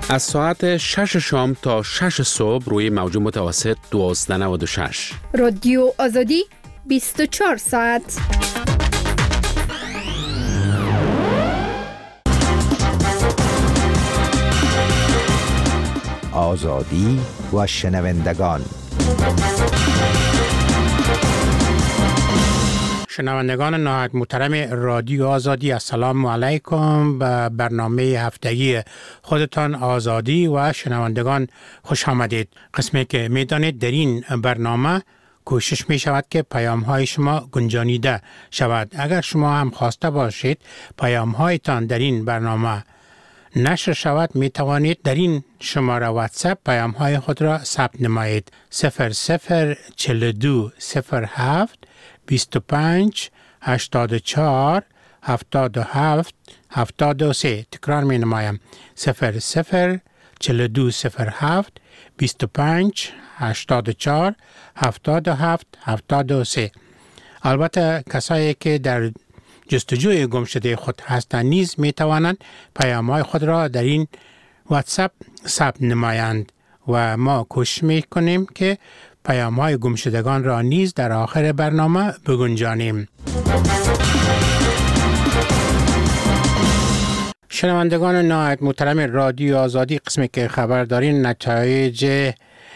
از ساعت 6 شام تا 6 صبح روی موج متوسط 1296. رادیو آزادی 24 ساعت. آزادی و شنوندگان. شنوندگان نهایت محترم رادیو آزادی، السلام علیکم. به برنامه هفتگی خودتان آزادی و شنوندگان خوش آمدید. قسمی که میدانید در این برنامه کوشش می شود که پیام های شما گنجانیده شود. اگر شما هم خواسته باشید پیام هایتان در این برنامه نشر شود، می توانید در این شماره واتساپ پیام های خود را ثبت نمایید. 0042 07 25 84 77 73. تکرار می نمایم. 0042 07 25 84 77 73. البته کسایی که در جستجوی گمشده خود هستند نیز می توانند پیام‌های خود را در این واتساپ ثبت نمایند و ما کوشش می کنیم که پیام‌های گمشدگان را نیز در آخر برنامه بگنجانیم. شنوندگان نهایت محترم رادیو آزادی، قسمی که خبر دارین نتایج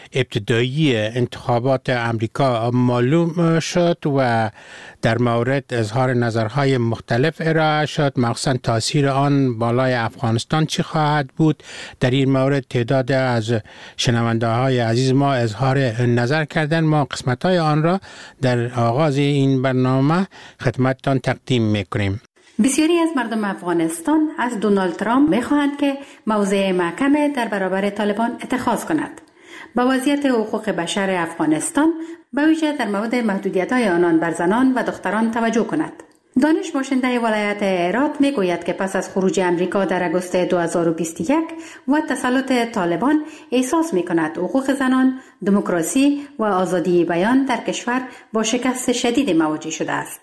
ابتدایی انتخابات امریکا معلوم شد و در مورد اظهار نظرهای مختلف ارائه شد. مخصوصا تاثیر آن بالای افغانستان چی خواهد بود؟ در این مورد تعداد از شنونده های عزیز ما اظهار نظر کردن. ما قسمت های آن را در آغاز این برنامه خدمتتان تقدیم میکنیم. بسیاری از مردم افغانستان از دونالد ترامپ میخواهند که موضع محکم در برابر طالبان اتخاذ کند. با وضعیت حقوق بشر افغانستان به ویژه در مورد محدودیت‌های آنان بر زنان و دختران توجه کند. دانش باشنده ولایت هرات میگوید که پس از خروج امریکا در آگوست 2021 و تسلط طالبان احساس می‌کند حقوق زنان، دموکراسی و آزادی بیان در کشور با شکست شدید مواجه شده است.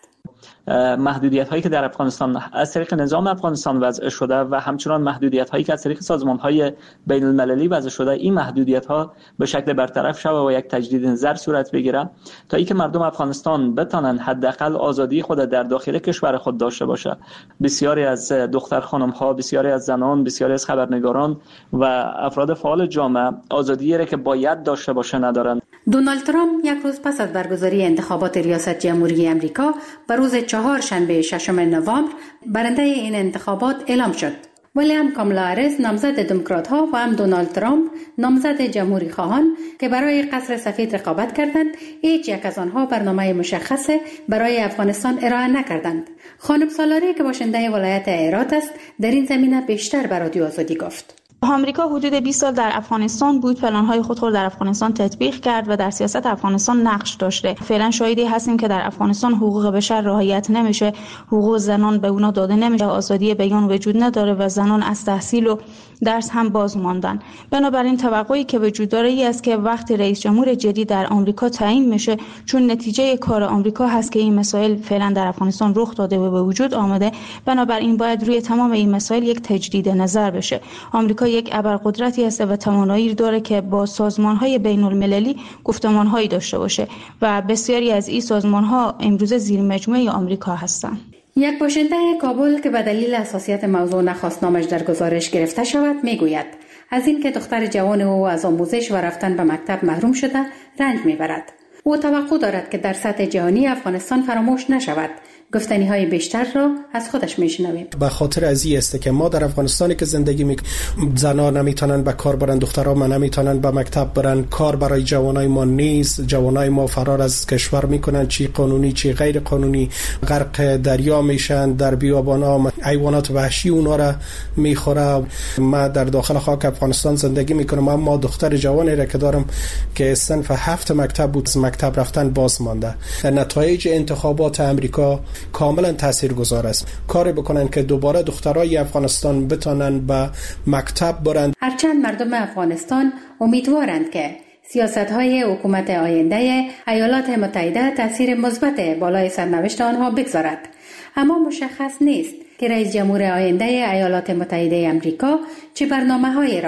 محدودیت هایی که در افغانستان از طریق نظام افغانستان وضع شده و همچنان محدودیت هایی که از طریق سازمان های بین المللی وضع شده، این محدودیت ها به شکل برطرف شود و یک تجدید نظر صورت بگیرد تا اینکه مردم افغانستان بتوانند حداقل آزادی خود در داخل کشور خود داشته باشند. بسیاری از دختر خانم ها، بسیاری از زنان، بسیاری از خبرنگاران و افراد فعال جامعه آزادی را که باید داشته باشه ندارند. دونالد ترامپ یک روز پس از برگزاری انتخابات ریاست جمهوری امریکا به روز چهارشنبه 6 نوامبر برنده این انتخابات اعلام شد. ولی هم کامالا هریس نامزد دموکرات ها و هم دونالد ترامپ نامزد جمهوری خواهان که برای قصر سفید رقابت کردند، هیچ یک از آنها برنامه مشخص برای افغانستان ارائه نکردند. خانم سالاری که باشنده ولایت هرات است در این زمینه بیشتر به رادیو آزادی گفت. آمریکا حدود 20 سال در افغانستان بود، پلن‌های خود را در افغانستان تطبیق کرد و در سیاست افغانستان نقش داشته. فعلا شاهدی هستیم که در افغانستان حقوق بشر رعایت نمیشه، حقوق زنان به اونا داده نمیشه، آزادی بیان وجود نداره و زنان از تحصیل و درس هم باز ماندن. بنابراین توقعی که وجود داره ای است که وقتی رئیس جمهور جدید در آمریکا تعیین میشه، چون نتیجه کار آمریکا هست که این مسائل فعلا در افغانستان رخ داده و به وجود آمده، بنابراین باید روی تمام این مسائل یک تجدید نظر بشه. آمریکا یک ابرقدرتی است و توانایی داره که با سازمان‌های بین‌المللی گفتمان‌هایی داشته باشه و بسیاری از این سازمان‌ها امروز زیر مجموعه آمریکا هستند. یک باشنده کابل که به دلیل حساسیت موضوع نخواست نامش در گزارش گرفته شود میگوید از این که دختر جوان او از آموزش و رفتن به مکتب محروم شده رنج میبرد. او توقع دارد که در سطح جهانی افغانستان فراموش نشود. گفتنی های بیشتر را از خودش میشنویم. به خاطر از این است که ما در افغانستانی که زندگی میکنیم، زنان نمیتونن به کار برن، دخترها ما نمیتونن به مکتب برن، کار برای جوانای ما نیست، جوانای ما فرار از کشور میکنن، چی قانونی چی غیر قانونی، غرق دریا میشن، در بیابانا حیوانات وحشی اونا را میخوره. ما در داخل خاک افغانستان زندگی میکنم، اما دختر جوانی را که دارم که صنف 7 مکتب بود، مکتب رفتن باز مانده. نتایج انتخابات امریکا کاملا تاثیرگذار است. کاری بکنن که دوباره دخترای افغانستان بتونن به مکتب برند. هرچند مردم افغانستان امیدوارند که سیاست‌های حکومت آینده ایالات متحده تاثیر مثبت بالای سرنوشت آنها بگذارد، اما مشخص نیست که رئیس جمهور آینده ایالات متحده آمریکا چه برنامه‌هایی را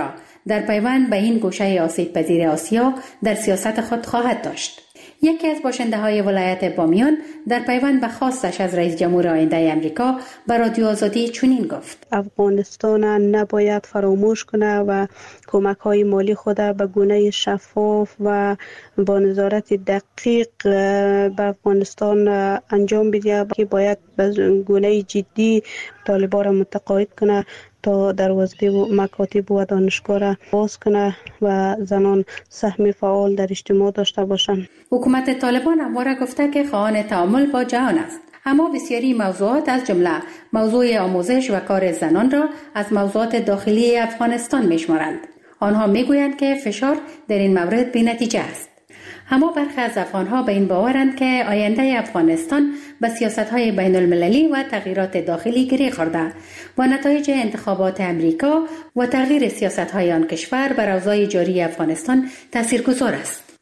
در پیوند به این گوشه آسیب پذیر آسیا در سیاست خود خواهد داشت. یکی از باشنده های ولایت بامیان در پیوند به خواستش از رئیس جمهور آینده امریکا به رادیو آزادی چنین گفت: افغانستان نباید فراموش کنه و کمک های مالی خود به گونه شفاف و با نظارت دقیق به افغانستان انجام بده، که باید به گونه جدی طالبان را متقاعد کنه تا دروازه مکاتب و دانشگاه را باز کنه و زنان سهم فعال در اجتماع داشته باشند. حکومت طالبان همواره گفته که خواهان تعامل با جهان است، اما بسیاری موضوعات از جمله موضوع آموزش و کار زنان را از موضوعات داخلی افغانستان می‌شمارند. آنها میگویند که فشار در این مورد بی‌نتیجه است. اما برخی از افغانها به این باورند که آینده افغانستان به سیاست‌های بین المللی و تغییرات داخلی گره خورده و نتایج انتخابات امریکا و تغییر سیاست‌های آن کشور بر اوضاع جاری افغانستان تاثیرگذار است.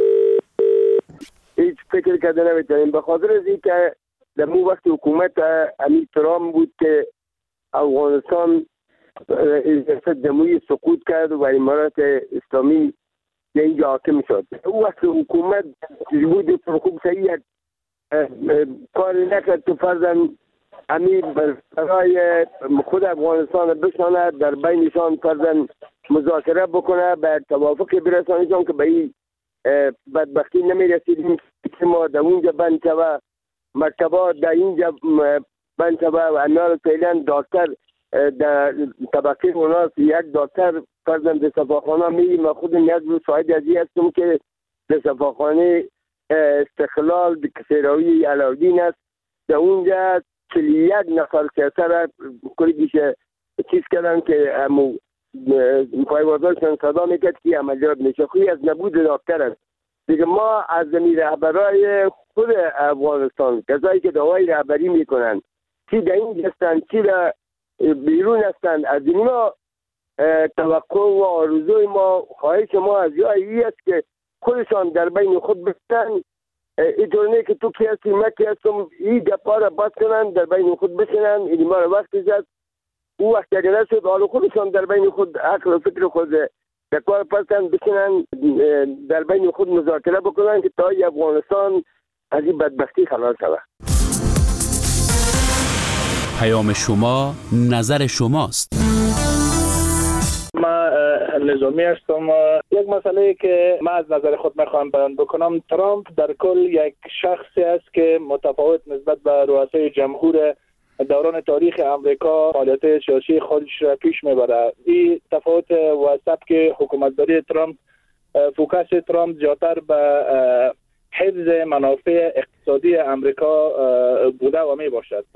هیچ فکر کرده نمی‌تونیم، به خاطر از اینکه در اون وقت حکومت امیر ترامپ بود که افغانستان ریاست جمهوری سقوط کرد و امارات اسلامی اینجا حاکم شد. اون وقت حکومت بود خوب صحیح کاری نکرد که فرضاً امیر برای خود افغانستان بشانه، در بینشان فرضاً مذاکره بکنه، به توافق برسانشان که به این بدبختی نمیرسیدیم که ما در اونجا بند شوه، مکتبات در اینجا بند شوه و امیر فعلا دکتر در طبقه اوناس یک دکتر فرزند در صفاخانه میریم. من خود یک روز شاهد ازی هستم که در صفاخانه استقلال کسراوی علاودین است، در اونجا 41 نفر کسر را کلیگیشه چیز کردن که پایوازارشان صدا میکرد که عملیات میشه. خوی از نبود دکتر است دیگه. ما از زمین رهبرای خود افغانستان، کسایی که دعای رهبری میکنن، چی در این هستن چی در بیرون هستند، از اینا توقع و آرزوی ما، خواهش ما از جایی است که خودشان در بین خود بشن، اینطور نه که تو کی هستی من کی هستم، این گپا را بس کنن، در بین خود بشنن. این ما را وقتی زد او وقت اگر نشد، حالا خودشان در بین خود عقل و فکر خود در کار پرسن بشنن، در بین خود مذاکره بکنن که تا افغانستان از این بدبختی خلاص شود. پیام شما، نظر شماست. من نظامی هستم. یک مسئله که من از نظر خود میخوام بیان بکنم، ترامپ در کل یک شخصی است که متفاوت نسبت به رؤسای جمهور دوران تاریخ امریکا فعالیت سیاسی خودش را پیش میبره. این تفاوت و سبک حکومتداری ترامپ، فوکس ترامپ زیادتر به حفظ منافع اقتصادی امریکا بوده و می باشد.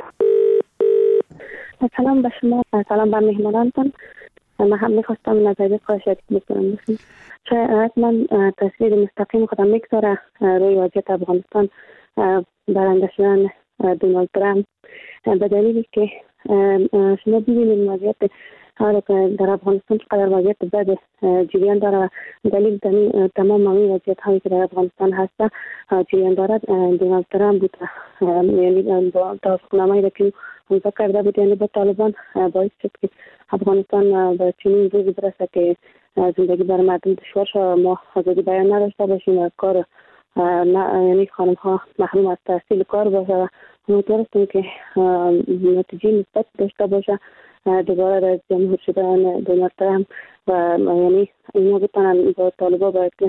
سلام به شما، سلام به مهمانانتان. من هم میخواستم نظریه خواهشاتی بکنم. شاید من تصویر مستقیم خودم میگذاره روی وضعیت افغانستان برنده شدن دونالد ترامپ، به دلیلی که شما ببینید وضعیت حالا که در افغانستان چقدر وضعیت بد جریان داره. دلیل تمام این وضعیت هایی که در افغانستان هست جریان داره دونالد ترامپ بود. یعنی با توافقنامه‌ای را که امضا کرده بود یعنی با طالبان باعث شد که افغانستان به چنین روزی برسه که زندگی بر مردم دشوار شد، ما آزادی بیان نداشته باشیم و کار یعنی خانم ها محروم از تحصیل کار باشه و امیدوارستیم که نتیجه مثبت داشته باشه دوباره رئیس جمهور شدن دونالد ترامپ و یعنی اینا بتونن با طالبان باید که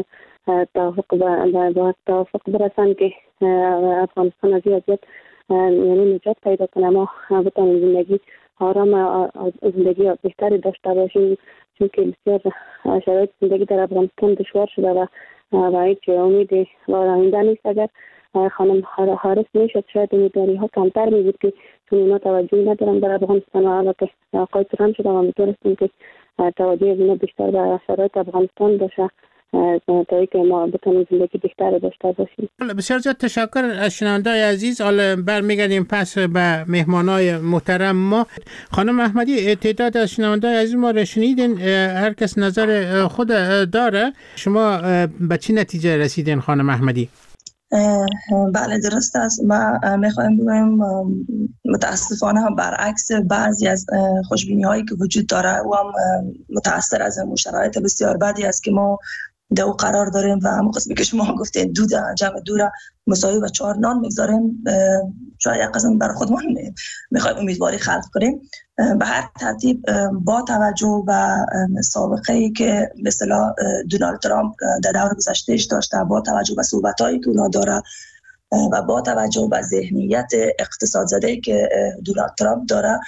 توافق برسن که افغانستان از این وضعیت یعنی نجات پیدا کنه، ما بتونیم زندگی آرام زندگی بهتری داشته باشیم، چون که بسیار شرایط زندگی در افغانستان دشوار شده و هیچ امید و آینده نیست. اگر خانم حارس میشد شاید امیدواری ها کمتر می بود که چون اینا توجهی ندارن در افغانستان و حالا که آقای ترامپ شده و میتونستیم که توجه اینا بیشتر به شرایط افغانستان باشه تا اینکه ما بتونیم زندگی بهتر داشته باشیم. بسیار زیاد تشکر از شنونده‌های عزیز. حالا برمیگردیم پس به مهمانای محترم ما. خانم احمدی، تعداد از شنونده‌های عزیز ما را شنیدین، هر کس نظر خود داره. شما به چی نتیجه رسیدین خانم احمدی؟ بله درست است. ما میخوایم بگویم متاسفانه هم برعکس بعضی از خوشبینی هایی که وجود داره و هم متاثر از شرایط بسیار بدی است که ما در او قرار داریم و همون قسمی که شما گفتین جمع دو مساوی و 4 نان میگذاریم. شاید یک قسم برای خودمون میخوایم امیدواری خلق کنیم. به هر ترتیب با توجه به سابقه‌ای که به اصطلاح دونالد ترامپ در دور گذشتهش داشته، با توجه به صحبت‌هایی که اونا داره و با توجه به ذهنیت اقتصاد زده که دونالد ترامپ داره،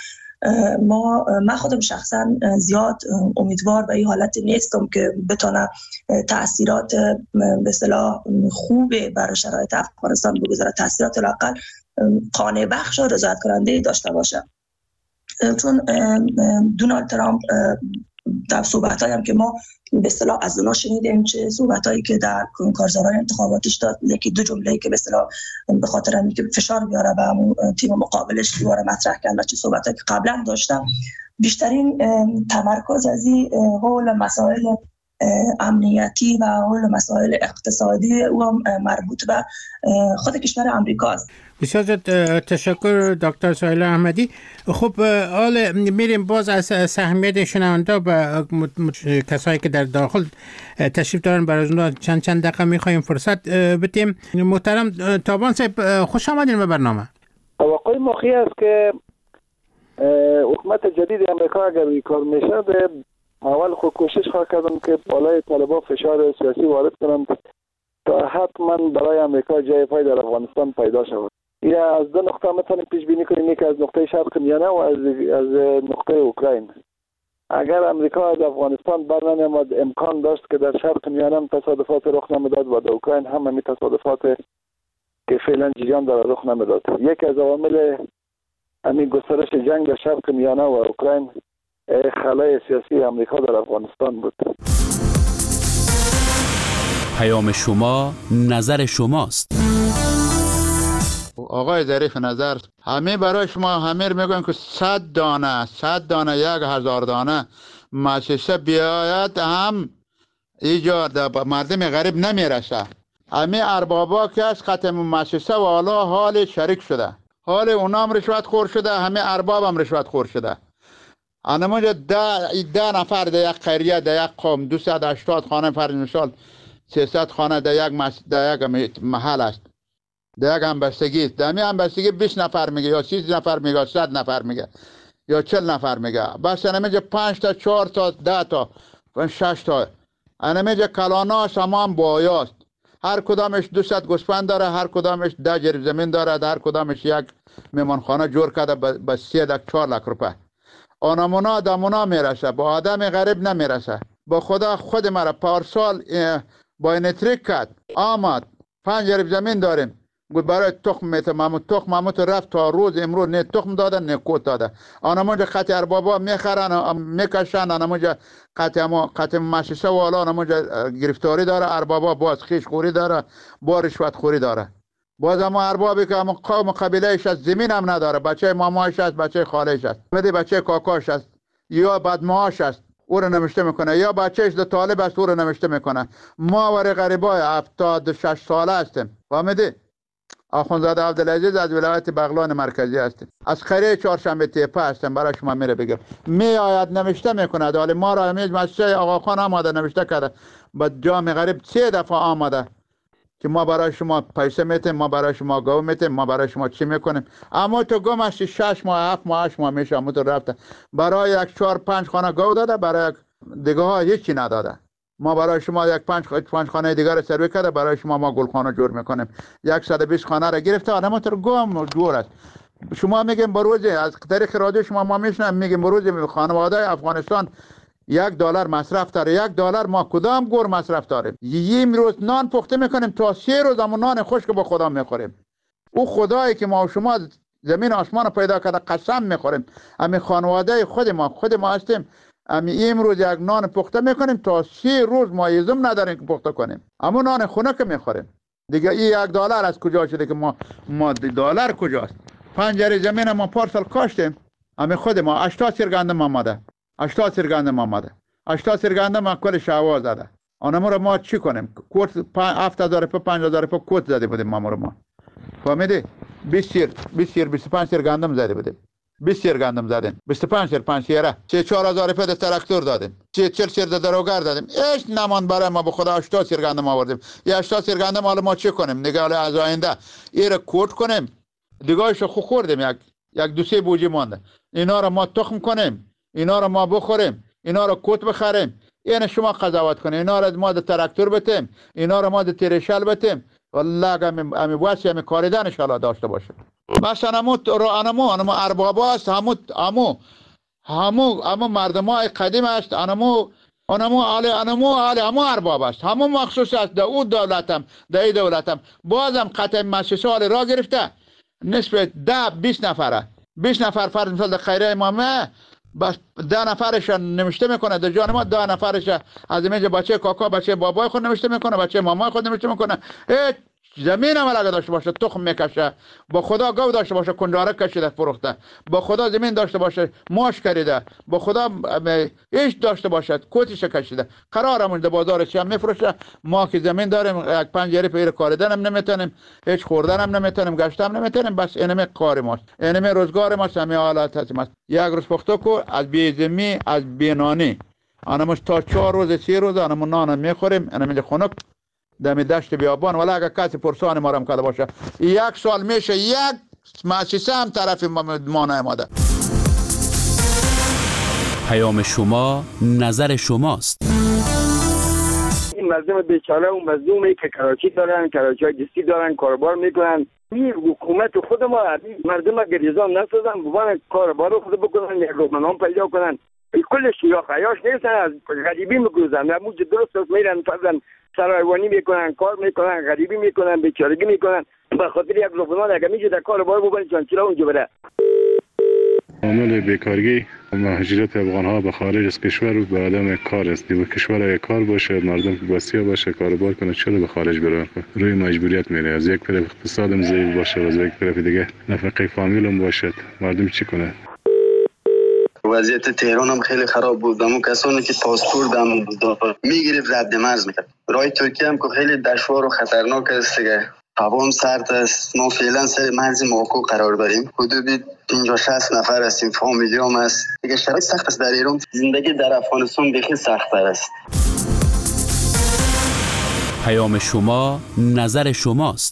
من خودم شخصا زیاد امیدوار به این حالت نیستم که بتونه تاثیرات به اصطلاح خوب برای شرایط افغانستان بگذاره، تاثیرات لااقل قانع بخش و رضایت کننده داشته باشه. چون دونالد ترامپ در صحبت‌هایی هم که ما به اصطلاح از اونا شنیدیم، چه صحبت‌هایی که در کارزارهای انتخاباتش داد، یکی دو جمله‌ای که به اصطلاح به خاطر اینکه فشار بیاره به همون تیم مقابلش دوباره مطرح کرد و چه صحبتایی که قبلا داشتم، بیشترین تمرکز از این حول مسائل امنیتی و حول مسائل اقتصادی و مربوط به خود کشور آمریکا است. بسیار تشکر دکتر سهیلا احمدی. خب حالا میریم باز از سهمیت شنونده و کسایی که در داخل تشریف دارن برای اونها چند دقیقه میخوایم فرصت بدیم. محترم تابان صاحب، خوش آمدین به برنامه. توقع مخی است که حکومت جدید امریکا اگر این کار میشه، اول خود کوشش خواهد کردم که بالای طالبان فشار سیاسی وارد کنم تا حتما برای امریکا جای پای در افغانستان پیدا شود. یا از دو نقطه میتونیم پیش بینی کنیم، یکی از نقطه شرق میانه و از نقطه اوکراین. اگر امریکا از افغانستان برنمیامد، امکان داشت که در شرق میانه تصادفات رخ نمیداد و در اوکراین هم همین تصادفات که فعلا جریان داره رخ نمیداد. یکی از عوامل همین گسترش جنگ در شرق میانه و اوکراین خلای سیاسی امریکا در افغانستان بود. پیام شما نظر شماست. آقای ظریف نظر، همه برای شما همه میگن که 100 دانه 1000 دانه مؤسسه بیاید، هم ایجاد مردم غریب نمیرسه. همه اربابا که از ختم مؤسسه و حالا حال شریک شده، حال اونا هم رشوت خور شده، همه ارباب هم رشوت خور شده. انمونجا 10 نفر در یک قریه، در یک قوم 280 خانه، فرض مثال 300 خانه در یک محل است، در یک همبستگی. در می همبستگی 20 نفر میگه یا 30 نفر میگه، 100 نفر میگه یا 40 نفر میگه. بس انمونجا 5 تا 4 تا 10 تا 6 تا انمونجا کلاناش هم بایاست. هر کدامش 200 گوسفند داره، هر کدامش 10 جریب زمین داره، هر کدامش یک میمانخانه جور کرده به 3-4 لک روپیه. آنمونا دمونا میرسه، با آدم غریب نمیرسه. با خدا خود مرا پارسال با این تریک کرد، آمد 5 جریب زمین داریم، گفت برای تخم میتم، تخم رفت تا روز امروز نه تخم داده نه کوت داده. آنمونجا قطع اربابا میخرن میکشن، آنمونجا قطع مؤسسه و حالا آنمونجا گرفتاری داره، اربابا باز خیش خوری داره، با رشوت خوری داره. باز اما اربابی که اما قوم قبیلهش از زمین هم نداره، بچه مامایش است، بچه خالهش است، بچه کاکاش است یا بدماش است، او رو نمشته میکنه، یا بچهش در طالب است، او رو نمشته میکنه. ما ور غریبای 76 ساله هستیم، فهمیدی؟ آخوندزاده عبدالعزیز از ولایت بغلان مرکزی هستیم، از قریه چهارشنبه تیپه هستیم. برای شما میره بگم می آید نمشته میکنه. حالا ما را همیشه مسجد آقا خان آمده نمشته کرده، با جام غریب 3 دفعه آمده که ما برای شما پیسه میتیم، ما برای شما گاو میتیم، ما برای شما چی میکنیم. اما تو گم هستی 6 ماه 7 ماه 8 ماه میشه، اما تو رفته برای یک 4-5 خانه گاو داده، برای دیگه ها هیچی نداده. ما برای شما یک 5 خانه دیگر رو سروی کرده، برای شما ما گلخانه جور میکنیم. 120 خانه را گرفته، آدم تو گم دور است. شما میگیم بروزی از طریق رادیو شما ما میشنم میگیم بروزی خانواده افغانستان $1 مصرف داره. $1 ما کدام گور مصرف داریم؟ یه روز نان پخته میکنیم تا 3 روز اما نان خشک با خدا میخوریم. او خدایی که ما و شما زمین آسمان پیدا کرده قسم میخوریم. همین خانواده خود ما هستیم. همین امروز یک نان پخته میکنیم تا 3 روز ما یزم نداریم که پخته کنیم. اما نان خنک میخوریم. دیگه این $1 از کجا شده که ما $1 کجاست؟ 5 جری زمین ما پارسال کاشتیم. همین خود ما 80 سیر گندم آمده. 80 سیر گندم آمده. 80 سیر گندم کل شوا زده. آنها رو ما چی کنیم؟ کوت 7000 روپیه 5000 روپیه کوت زده بودیم ما فهمیدی؟ 25 سیر گندم زده بودیم 20 سیر گندم زدیم 25 سیر 5 سیره 4000 روپیه تراکتور دادیم 40 سیر دروگر دادیم هیچ نمان برای ما به خدا 80 سیر گندم آوردیم یا 80 سیر گندم حالا ما چی کنیم دیگه حالا از آینده این رو کوت کنیم دیگه‌اش خوردیم یک دو سه بوجی مونده اینا رو ما تخم کنیم اینا رو ما بخوریم اینا رو کوت بخریم یعنی شما قضاوت کنید اینا رو ما د تراکتور بتیم اینا رو ما د تریشل بتیم والله امی واسه امی کاریدن ان شاء الله داشته باشه مثلا انمو ارباب است همو مردمای قدیم است انمو ارباب است همو مخصوص است در او دولتم در این دولتم بازم قطع مؤسسه را گرفته نسبت 10-20 نفره 20 نفر فرض مثال در خیره امامه بس 10 نفرش نوشته میکنه در جان ما 10 نفرش از اینجا بچه کاکا بچه بابای خود نوشته میکنه بچه مامای خود نوشته میکنه زمین هم اگه داشته باشه تخم میکشه با خدا گاو داشته باشه کنجاره کشیده فروخته با خدا زمین داشته باشه ماش کریده با خدا ایش داشته باشه کوتیش کشیده قرارمون در بازارش هم میفروشه ما که زمین داریم یک پنجره پیر کاریدن هم نمیتونیم هیچ خوردن هم نمیتونیم گشت هم نمیتونیم بس اینمه کار ماست اینمه روزگار ماست همه حالات هست یک روز پختو کو از بیزمی از بینانی آنموش تا 4 روز 3 روز آنمون نان میخوریم اینمه خنک دم دشت بیابان ولی اگر کسی پرسان ما را کرده باشه 1 سال میشه یک مؤسسه هم طرف ما نماده. پیام شما نظر شماست. این مردم بیچاره و مظلومی که کراچی دارن کراچی جستی دارن کاربار میکنن این حکومت خود ما مردم گریزان نسازن بوان کاربار خود بکنن یک روزنامه پیدا کنن کلش یا خیاش نیستن از غریبی میگوزن نموز درست میرن فرزن سرایوانی میکنن کار میکنن غریبی میکنن بیچارگی میکنن به خاطر یک روزنامه اگه میشه در کاربار ببرن چانچیلا اونجا بره. عامل بیکارگی و مهاجرت افغان‌ها به خارج از کشور و به عدم کار است. و کشور اگه کار باشه مردم وسیع باشه کاروبار کنه چرا به خارج برن روی مجبوریت میره از یک طرف اقتصادم ضعیف باشه از یک طرف دیگه نفقه فامیلم باشه مردم چی کنه؟ وضعیت تهران هم خیلی خراب بود دمو کسانی که پاسپورت هم میگرفت رد مرز میکرد راه ترکیه هم که خیلی دشوار و خطرناک است دیگه هوا هم سرد است ما فعلا سر مرز ماکو قرار داریم حدود 50-60 نفر هستیم فامیلی هم است دیگه شرایط سخت است در ایران زندگی در افغانستان بخی سخت است. پیام شما نظر شماست.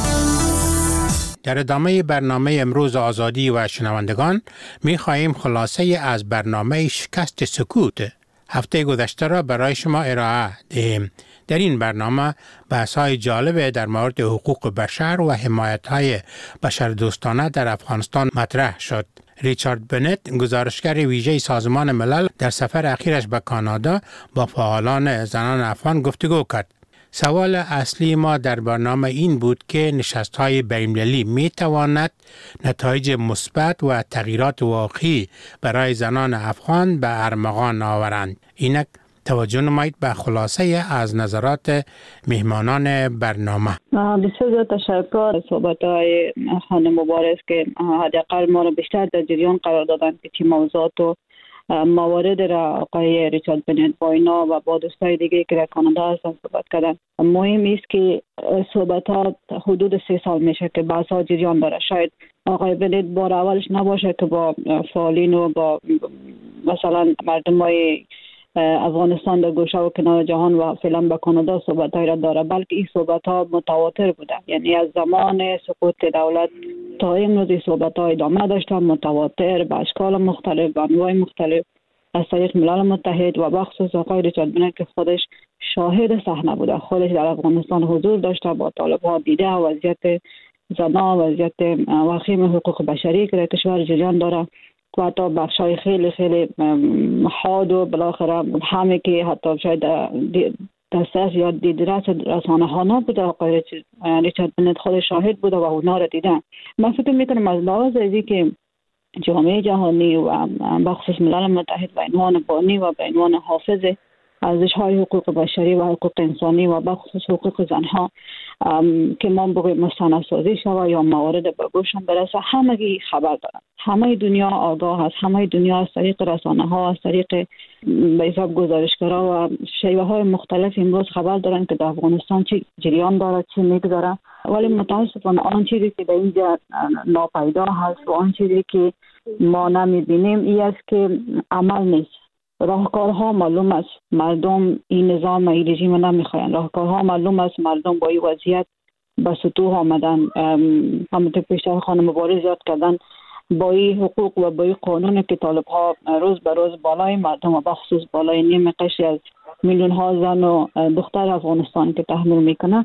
در ادامه برنامه امروز آزادی و شنوندگان می خواهیم خلاصه از برنامه شکست سکوت هفته گذشته را برای شما ارائه دهیم. در این برنامه بحث‌های جالب در مورد حقوق بشر و حمایت‌های بشردوستانه در افغانستان مطرح شد. ریچارد بنت گزارشگر ویژه سازمان ملل در سفر اخیرش به کانادا با فعالان زنان افغان گفتگو کرد. سوال اصلی ما در برنامه این بود که نشست‌های بین‌المللی می‌تواند نتایج مثبت و تغییرات واقعی برای زنان افغان به ارمغان آورند. اینک توجه نمایید به خلاصه از نظرات مهمانان برنامه. بسیار زیاد تشکر صحبت‌های خانم مبارز که حداقل ما را بیشتر در جریان قرار دادن که چی موضوعات و موارد را آقای ریچارد بنت با اینا و با دوستای دیگه که در کانادا هستن صحبت کردن. مهم است که صحبتات حدود 3 سال میشه که بحث‌ها جریان داره. شاید آقای بنت بار اولش نباشه که با فعالین و با مثلا مردمای افغانستان در گوشه و کنار جهان و فعلا به کانادا صحبت‌های را داره بلکه این صحبت‌ها متواتر بوده یعنی از زمان سقوط دولت تا امروز این صحبت‌ها ادامه داشته متواتر به اشکال مختلف به انواع مختلف از طریق ملل متحد و بخصوص آقای ریچارد بنت که خودش شاهد صحنه بوده خودش در افغانستان حضور داشته با طالب‌ها دیده وضعیت زنان وضعیت وخیم حقوق بشری که در کشور جریان داره و حتی بخشای خیلی خیلی حاد و بالاخره همه که حتی شاید دسترس یا دیدرس رسانه ها نبوده آقای ریچارد بنت خود شاهد بوده و اونا را دیدن. من فکر میکنم از لحاظ ازی که جامعه جهانی و بخصوص ملل متحد به عنوان بانی و به عنوان حافظ ارزش‌های حقوق بشری و حقوق انسانی و بخصوص حقوق زنها که ما بگویم مستندسازی شود یا موارد به گوشم برسه، همگی خبر دارن. همه دنیا آگاه است، همه دنیا از طریق رسانه ها، از طریق به حساب گزارشگرها و شیوه های مختلف امروز خبر دارن که در افغانستان چی جریان داره، چی میگذره. ولی متاسفانه آن چیزی که در اینجا ناپیدا هست و آن چیزی که ما نمیبینیم این است که عمل نیست. راهکارها معلوم است، مردم این نظام این رژیم نمیخواین. راهکارها معلوم است، مردم با این وضعیت به سطوح آمدن. همونطور پیشتر خانم مبارز یاد کردن، با این حقوق و با این قانون که طالب ها روز به روز بالای مردم و بخصوص بالای نیم قشری از میلیون ها زن و دختر افغانستان که تحمل میکنه،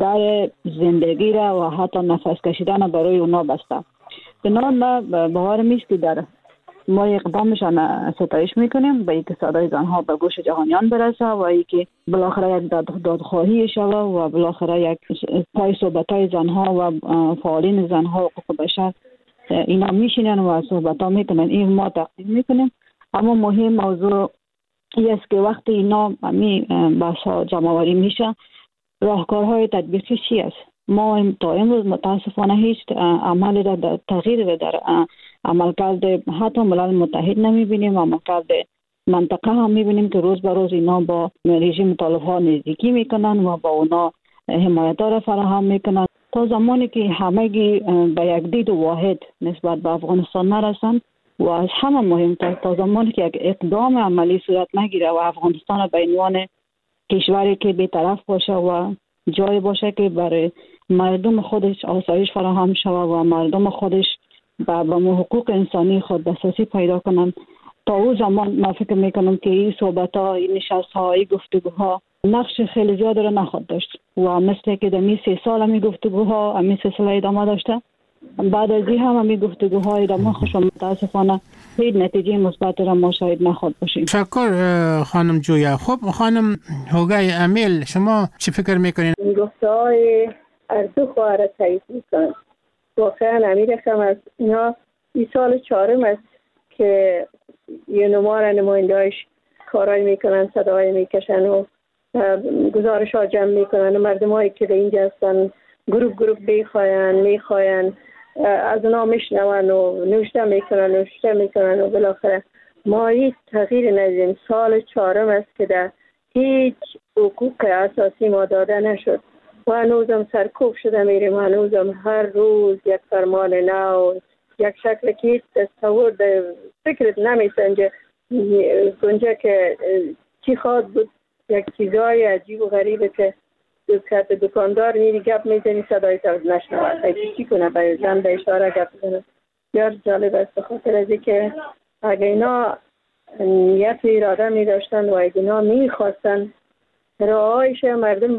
در زندگی را و حتی نفس کشیدن برای اونا بسته. بنابراین ما باور میست که در ما اقدامشان ستایش میکنیم به اینکه صدای زنها به گوش جهانیان برسه و اینکه بالاخره یک دادخواهی شود و بالاخره یک پای صحبتای زنها و فعالین زنها و حقوق بشر اینا میشینن و صحبت ها میکنن. این ما تقدیم میکنیم. اما مهم موضوع این است که وقتی اینا بحث ها جمع‌آوری میشه، راهکارهای تطبیقی چی است؟ ما تا امروز متاسفانه هیچ عملی را در تغییر در عملکرد حتی ملل متحد نمیبینیم. عملکرد منطقه هم میبینیم که روز به روز اینا با رژیم طالب ها نزدیکی میکنن و با اونا حمایت را فراهم میکنن. تا زمانی که همگی به یک دید واحد نسبت به افغانستان نرسن و از همه مهمتر تا زمانی که یک اقدام عملی صورت نگیره و افغانستان به عنوان کشوری که بی‌طرف باشه و جای باشه که برای مردم خودش آسایش فراهم شود و مردم خودش به حقوق انسانی خود دسترسی پیدا کنن، تا اون زمان من فکر میکنم که این صحبت‌ها، این نشست‌ها، این گفتگوها نقش خیلی زیاد را نخواهد داشت و مثل که در 3 سال همی گفتگوها همی سلسله ادامه داشته، بعد از این هم همی گفتگوها ادامه خوش و متاسفانه هیچ نتیجه مثبت را ما شاید نخواهد باشیم. تشکر خانم جویا. خب خانم هوگای امیل، شما چی فکر میکنین؟ گفته‌های از دو خواهر تایید میکنم. واقعا امیر خم از اینا این سال 4 است که یه نماینده‌اش کارای میکنن، صدای میکشن و گزارش ها جمع میکنن و مردم هایی که در اینجا هستن گروپ میخواین از اونا میشنون و نوشته میکنن و بالاخره ما هیچ تغییر ندیدیم. سال 4 است که در هیچ حقوق اساسی ما داده نشد و هنوزم سرکوب شده میریم. هنوزم هر روز یک فرمان نو، یک شکل که هیچ تصور در فکرت نمیسنجه گنجه که چی خواد بود. یک چیزای عجیب و غریبه که دکاندار میری گپ میزنی صدای تا نشنوه، چی کنه به زن به اشاره گپ بزنه. بسیار جالب است به خاطر از اینکه اگه اینا نیت اراده میداشتن و اگه اینا میخواستن راهایش مردم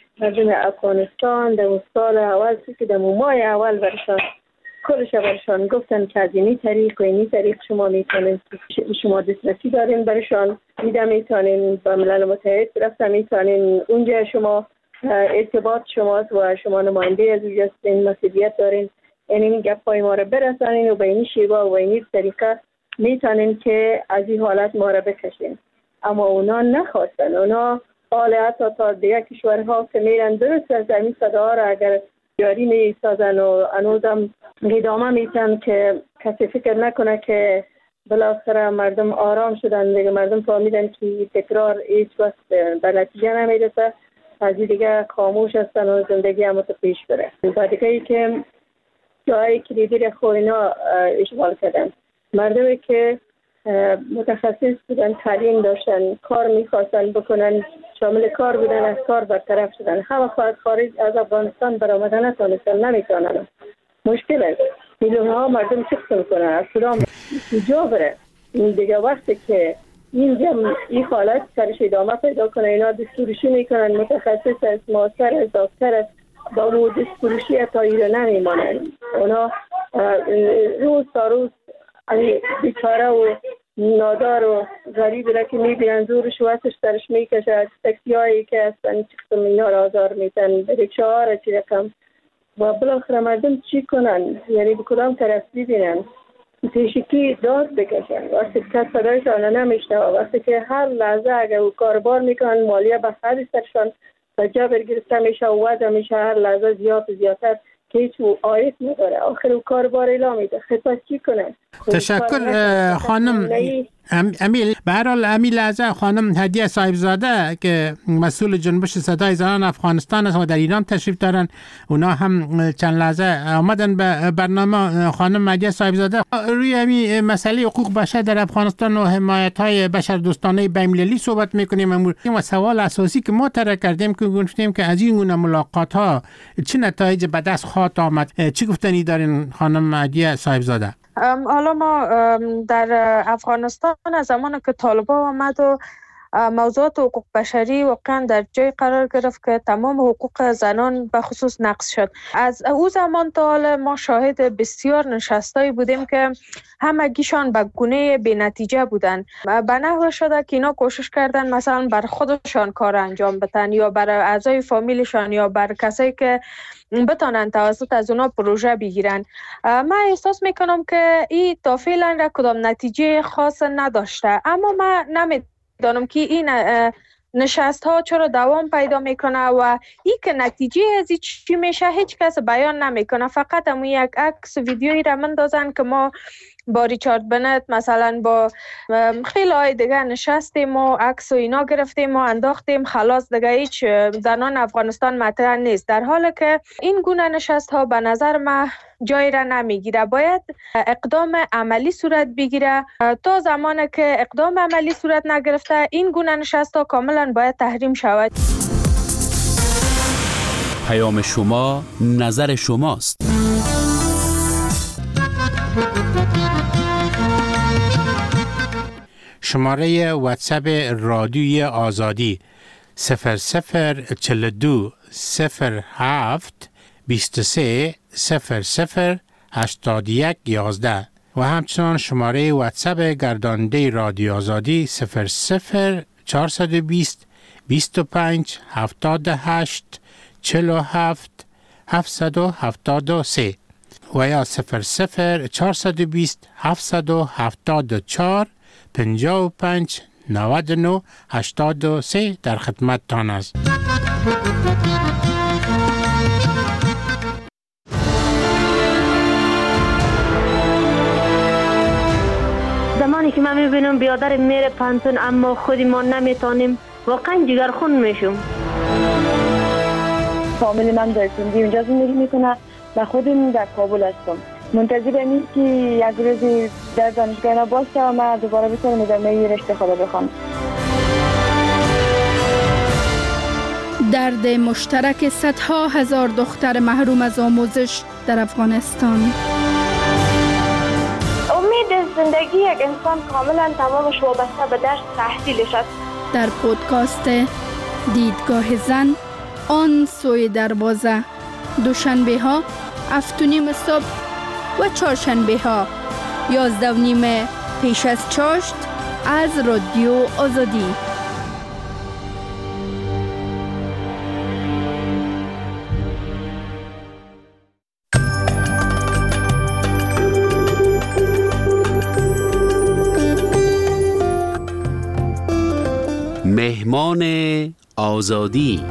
افغانستان در اون سال اول که در ماه اول برشان کلش برشان گفتن که از اینی طریق و اینی طریق شما میتونین، شما دسترسی دارین برشان میده، میتونین با ملل متحد رفتن، میتونین اونجا شما ارتباط شماست و شما نماینده از اونجا هستین، مسئولیت دارین این گپای ما را برسانین و به این شیوه و این طریقه میتونین که از این حالت ما را بکشین. اما اونا نخواستن. اونا حالت تا دیگه کشورها که میرن درست از این صدا را اگر جاری میسازن و هنوزم ادامه میتن که کسی فکر نکنه که بالاخره مردم آرام شدن دیگه. مردم فهمیدن که تکرار هیچ وقت به نتیجه نمیرسه، از دیگه خاموش هستن و زندگی هم پیش بره. بعد دیگه که جایی کلیدی را اینا اشغال کردن، مردمی که متخصص بودن، تعلیم داشتن، کار میخواستن بکنن، شامل کار بودن، از کار برطرف شدن. همه خارج از افغانستان برآمدن نتونستن، نمیتونن. مشکل است. میلیون ها مردم چه کنن؟ از کدام کجا بره؟ این دیگه وقتی که این حالت سرش ادامه پیدا کنه، اینا دستورشی میکنن، متخصص است، ماستر است، دکتر است، با اون دستورشی تا ایره نمیمانن. اونا روز تا روز بیچاره و نادار و غریب را که میبینن زورش واسش سرش میکشه. تاکسی هایی که هستن چقدر اینا را آزار میتن، رکشه ها را چی رقم و بالاخره مردم چی کنن؟ یعنی به کدام طرف ببینن؟ زیشکی داد بکشن. وقتی که صدایشان نمیشنوه، وقتی که هر لحظه اگر او کاربار میکنن مالیه به خرج سرشان و جبر گرفته میشه و وضع میشه هر لحظه زیادتر که هیچ آیت نداره. آخر او کاربار اعلام میده. پس چی کنه؟ تشکر خانم امیل. به هر حال امیل لحظه خانم هدیه صاحبزاده که مسئول جنبش صدای زنان افغانستان است و در ایران تشریف دارن، اونا هم چند لحظه آمدن به برنامه. خانم هدیه صاحبزاده، روی همین مسئله حقوق بشر در افغانستان و حمایت های بشر دوستانه بین‌المللی صحبت میکنیم و سوال اساسی که ما طرح کردیم که گفتیم که از این گونه ملاقات ها چه نتایج به دست خواهد آمد، چی گفتنی دارین خانم هدیه صاحبزاده؟ حالا ما در افغانستان از زمان که طالبان آمد و موضوعات حقوق بشری واقعا در جای قرار گرفت که تمام حقوق زنان به خصوص نقض شد. از او زمان تا حال ما شاهد بسیار نشستایی بودیم که همگیشان به گونه بی نتیجه بودن. به نحو شده که اینا کوشش کردن مثلا بر خودشان کار انجام بدن یا بر اعضای فامیلشان یا بر کسایی که بتانن توسط از اونا پروژه بگیرن. من احساس میکنم که این تا فعلا را کدام نتیجه خاص نداشته، اما من نمیدانم که این نشست ها چرا دوام پیدا میکنه و این که نتیجه از چی میشه هیچ کس بیان نمیکنه. فقط همون یک عکس ویدیویی را مندازن که ما با ریچارد بنت مثلا با خیلی های دیگه نشستیم و عکس و اینا گرفتیم و انداختیم، خلاص دیگه هیچ زنان افغانستان مطرح نیست، در حالی که این گونه نشست ها به نظر من جای را نمیگیره. باید اقدام عملی صورت بگیره. تا زمانی که اقدام عملی صورت نگرفته این گونه نشست ها کاملا باید تحریم شود. پیام شما نظر شماست. شماره واتساپ رادیوی آزادی 0042 07 23 00 81 11 و همچنان شماره واتساپ گرداننده رادیو آزادی 00 420 25 78 47 773 و یا 00 420 774 55 99 83 در خدمت تان است. زمانی که من میبینم بیادر میره پانتون اما خودی ما نمیتونیم، واقعا جگرخون میشم. فامیل من در سندی اونجا زندگی میکنه و خودم در کابل هستم. منتظرم این که یک روزی در دانشگاه اینا باشه و من دوباره بتونم ادامه رشته خود بخوام. درد مشترک صدها هزار دختر محروم از آموزش در افغانستان. امید زندگی یک انسان کاملا تمامش وابسته به درس تحصیلش است. در پودکاست دیدگاه زن آن سوی دروازه، دوشنبه ها 7:30 صبح و چهارشنبه ها 11:30 پیش از چاشت از رادیو آزادی. مهمان آزادی.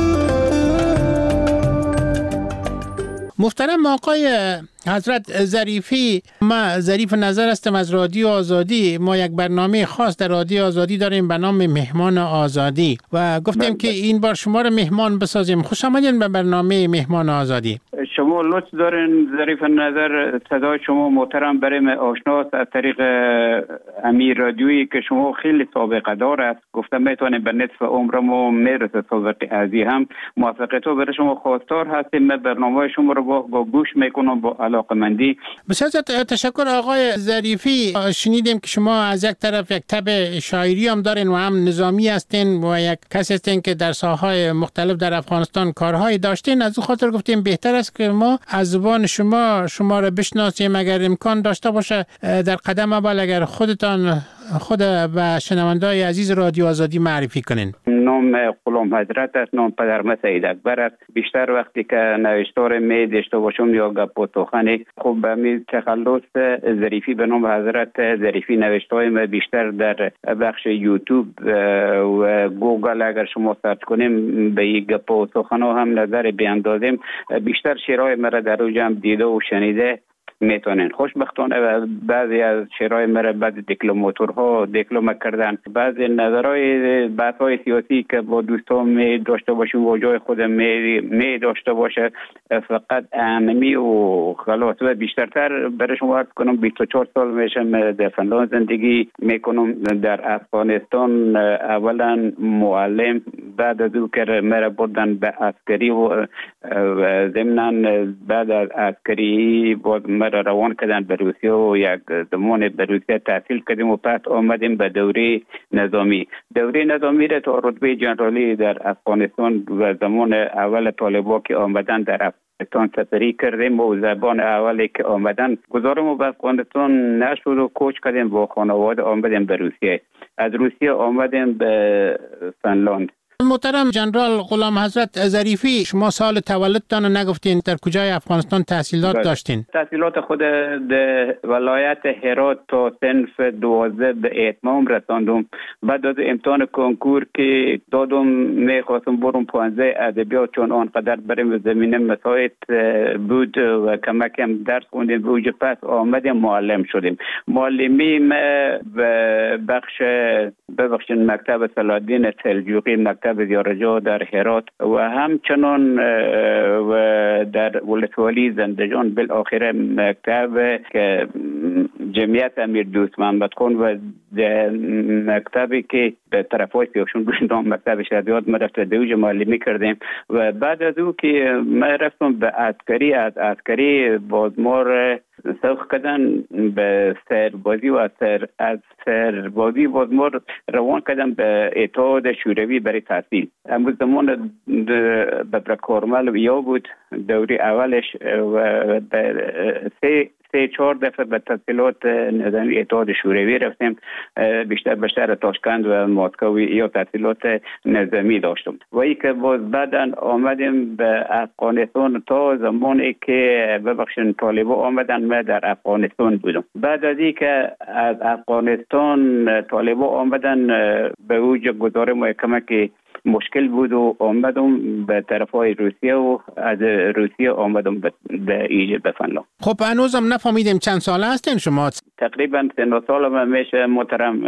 محترم آقای حضرت ظریفی، ما ظریف نظر هستم از رادیو آزادی. ما یک برنامه خاص در رادیو آزادی داریم به نام مهمان آزادی و گفتیم که این بار شما رو مهمان بسازیم. خوش آمدین به برنامه مهمان آزادی. شما لطف دارین ظریف نظر، صدای شما محترم برای من آشناست از طریق امیر رادیویی که شما خیلی سابقه دار است. گفتم میتونیم به نصف عمرمو میرسه سابقه ازی هم. موفقیت ها برای شما خواستار هستیم. من برنامه شما رو با گوش میکنم با علاقمندی. بسیار تشکر آقای ظریفی. شنیدیم که شما از یک طرف یک تب شاعری هم دارین و هم نظامی هستین و یک کسی هستین که در ساحه‌های مختلف در افغانستان کارهایی داشتین. از خاطر گفتیم بهتر است که ما از زبان شما را بشناسیم. اگر امکان داشته باشه در قدم اول اگر خودتان خود و شنونده‌های عزیز رادیو آزادی معرفی کنین. نام نام غلام حضرت است، نام پدرم سید اکبر است. بیشتر وقتی که نوشتار می داشته باشم یا گپ و سخن خوب به می تخلص ظریفی به نام حضرت ظریفی نوشته‌های ما بیشتر در بخش یوتیوب و گوگل اگر شما سرچ کنیم به این گپ و سخن هم نظر بیاندازیم، بیشتر شعرهای مرا در اوج هم دیده و شنیده میتونین. خوشبختانه بعضی از شعرهای مرا بعد دیپلماتورها دیپلم کردن. بعضی نظرهای بحث‌های سیاسی که با دوستان می داشته باشیم و جای خود می داشته باشه فقط انمی و خلاص. و بیشترتر برای شما عرض کنم 24 سال میشم در فنلاند زندگی میکنم. در افغانستان اولا معلم، بعد از او که مرا بردن به عسکری و ضمناً بعد از عسکری بود مرا روان کردن به روسیه و یک زمان به روسیه تحصیل کردیم و پس آمدیم به دوره نظامی. دوره نظامی را تا رتبه جنرالی در افغانستان و زمان اول طالبان که آمدن در افغانستان سفری کردیم و زبان اولی که آمدن گذارم به افغانستان نشد و کوچ کردیم با خانواده آمدیم به روسیه. از روسیه آمدیم به فنلاند. محترم جنرال غلام حضرت ظریفی، شما سال تولدتان نگفتین، در کجای افغانستان تحصیلات داشتین؟ تحصیلات خود در ولایت هرات تا صنف 12 به اتمام رساندم. بعد از امتحان کنکور که دادم میخواستم برم 15 ادبیات، چون آنقدر بریم زمینه مساعد بود و کمکم درس خوندیم و اوج پس آمدیم معلم شدیم. معلمی به بخش مکتب صلاح‌الدین سلجوقی، مکتب زیارجا در هرات و همچنان و در ولسوالی زندجان، بالاخره مکتب که جمعیت امیر دوست محمد خان و مکتبی که به طرفای سیاوشون نام مکتب شهادیات ما رفت دوج معلمی کردیم. و بعد از او که ما رفتم به عسکری، از عسکری بازمار سوخ کردن به سربازی و از سربازی بازمار روان کردن به اتحاد شوروی برای تحصیل. امروز زمان ببرکارمل یا بود دوری اولش و به 3-4 دفعه به تحصیلات نظامی اتحاد شوروی رفتیم، بیشتر به شهر تاشکند و مسکو یا تحصیلات نظامی داشتم. و ای که باز بعدن آمدیم به افغانستان تا زمانی که ببخشن طالبان آمدن ما در افغانستان بودم. بعد از ای که از افغانستان طالبان آمدن به اوج گذار محکمه که مشکل بود و آمدم به طرفای روسیه و از روسیه آمدم به فنلاند. خب هنوزم نفهمیدیم چند ساله هستین شما؟ تقریبا 3 سالم میشه محترم،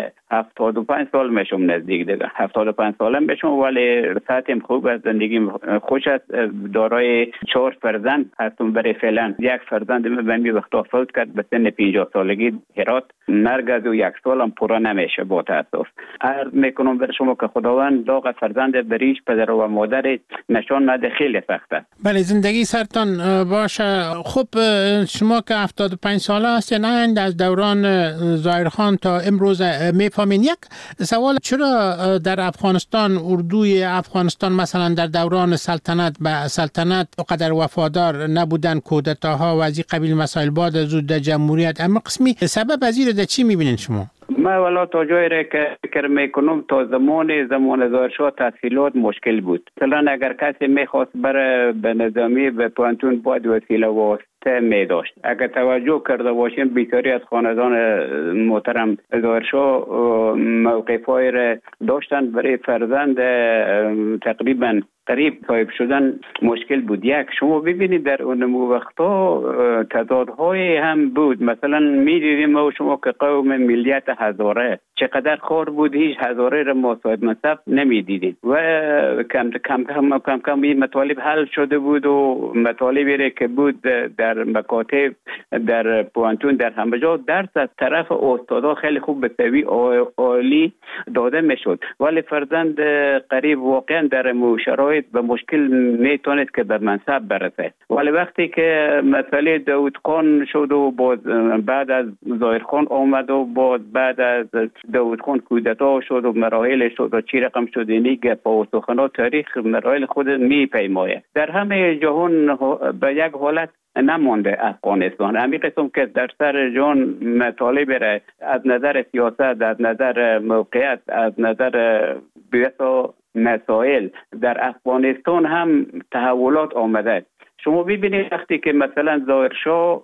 75 سال میشم نزدیک دیگه. 75 سالم میشم ولی ساعتم خوب است، زندگیم خوش است. دارای 4 فرزند هستم برای فعلا. یک فرزند من به این وقتا فوت کرد به سن 50 سالگی هرات. مرگ از او 1 سالم پورا نمیشه با تاسف. عرض میکنم بر شما که خداوند داغ فرزند بریش پدر و مادر نشان نده خیلی سخته. بله زندگی سرتان باشه. خب شما که 75 ساله هستین، از دوران ظاهرخان تا امروز میفهمین. یک سوال، چرا در افغانستان اردوی افغانستان مثلا در دوران سلطنت به سلطنت قدر وفادار نبودن، کودتاها و از این قبیل مسائل بعد از در جمهوریت، اما قسمی سبب از این در چی میبینین شما؟ ما والا تا جایی را که فکر میکنم تا زمان ظاهرشاه تحصیلات مشکل بود. مثلا اگر کسی میخواست بره به نظامی به پانتون باید وسیله واسطه میداشت. اگر توجه کرده باشیم بیشتری از خاندان محترم ظاهرشاه موقفای را داشتن برای فرزند تقریبا قریب صاحب شدن مشکل بود. یک شما ببینید در اون وقتا تضادهای هم بود. مثلا میدیدیم ما شما که قوم ملیت هزاره چقدر خور بود، هیچ هزاره را ما صاحب منصب نمیدیدیم و کم این مطالب حل شده بود و مطالبی را که بود در مکاتب در پوانتون در همه جا درس از طرف استادا خیلی خوب به سوی عالی داده میشد، ولی فرزند قریب واقعا در شرایط به مشکل میتونید که به منصب برسه. ولی وقتی که مسئله داود خان شد و بعد از ظاهر خان آمد و بعد از داود خان کودتا شد و مراحل شد و چی رقم شد، اینی گپ و سخنات تاریخ مراحل خود میپیماید. در همه جهان به یک حالت نمانده افغانستان. همین قسم که در سر جان مطالب از نظر سیاست، از نظر موقعیت، از نظر بیت و مسائل در افغانستان هم تحولات آمده. شما ببینید وقتی که مثلا ظاهرشاه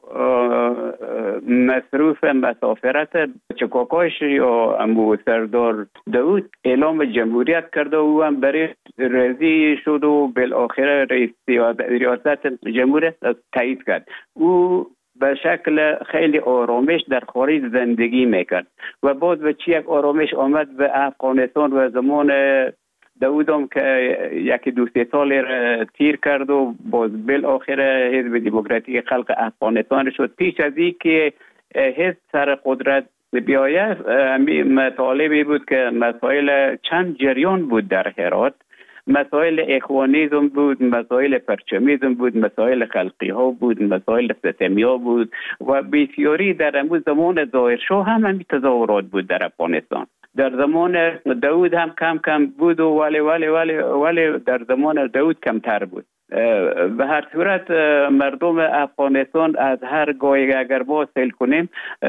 مصروف مسافرت چکاکاش یا امو سردار داود اعلام جمهوریت کرده و هم برای رضی شد و بالاخره رئیس ریاست جمهوریت تایید کرد. او به شکل خیلی آرامش در خارج زندگی میکرد و باز به چی یک آرامش آمد به افغانستان و زمان داودم که یکی 2-3 سال تیر کرد و باز بالاخره حزب دموکراتیک خلق افغانستان شد. پیش از این که حزب سر قدرت بیاید مطالبی بود که مسائل چند جریان بود در هرات، مسائل اخوانیزم بود، مسائل پرچمیزم بود، مسائل خلقی ها بود، مسائل ستمی ها بود و بسیاری در امروز زمان ظاهرشاه هم همین تظاهرات بود در افغانستان. در زمان داود هم کم بود و ولی در زمان داود کمتر بود. به هر صورت مردم افغانستان از هر گاهی اگر ما سیل کنیم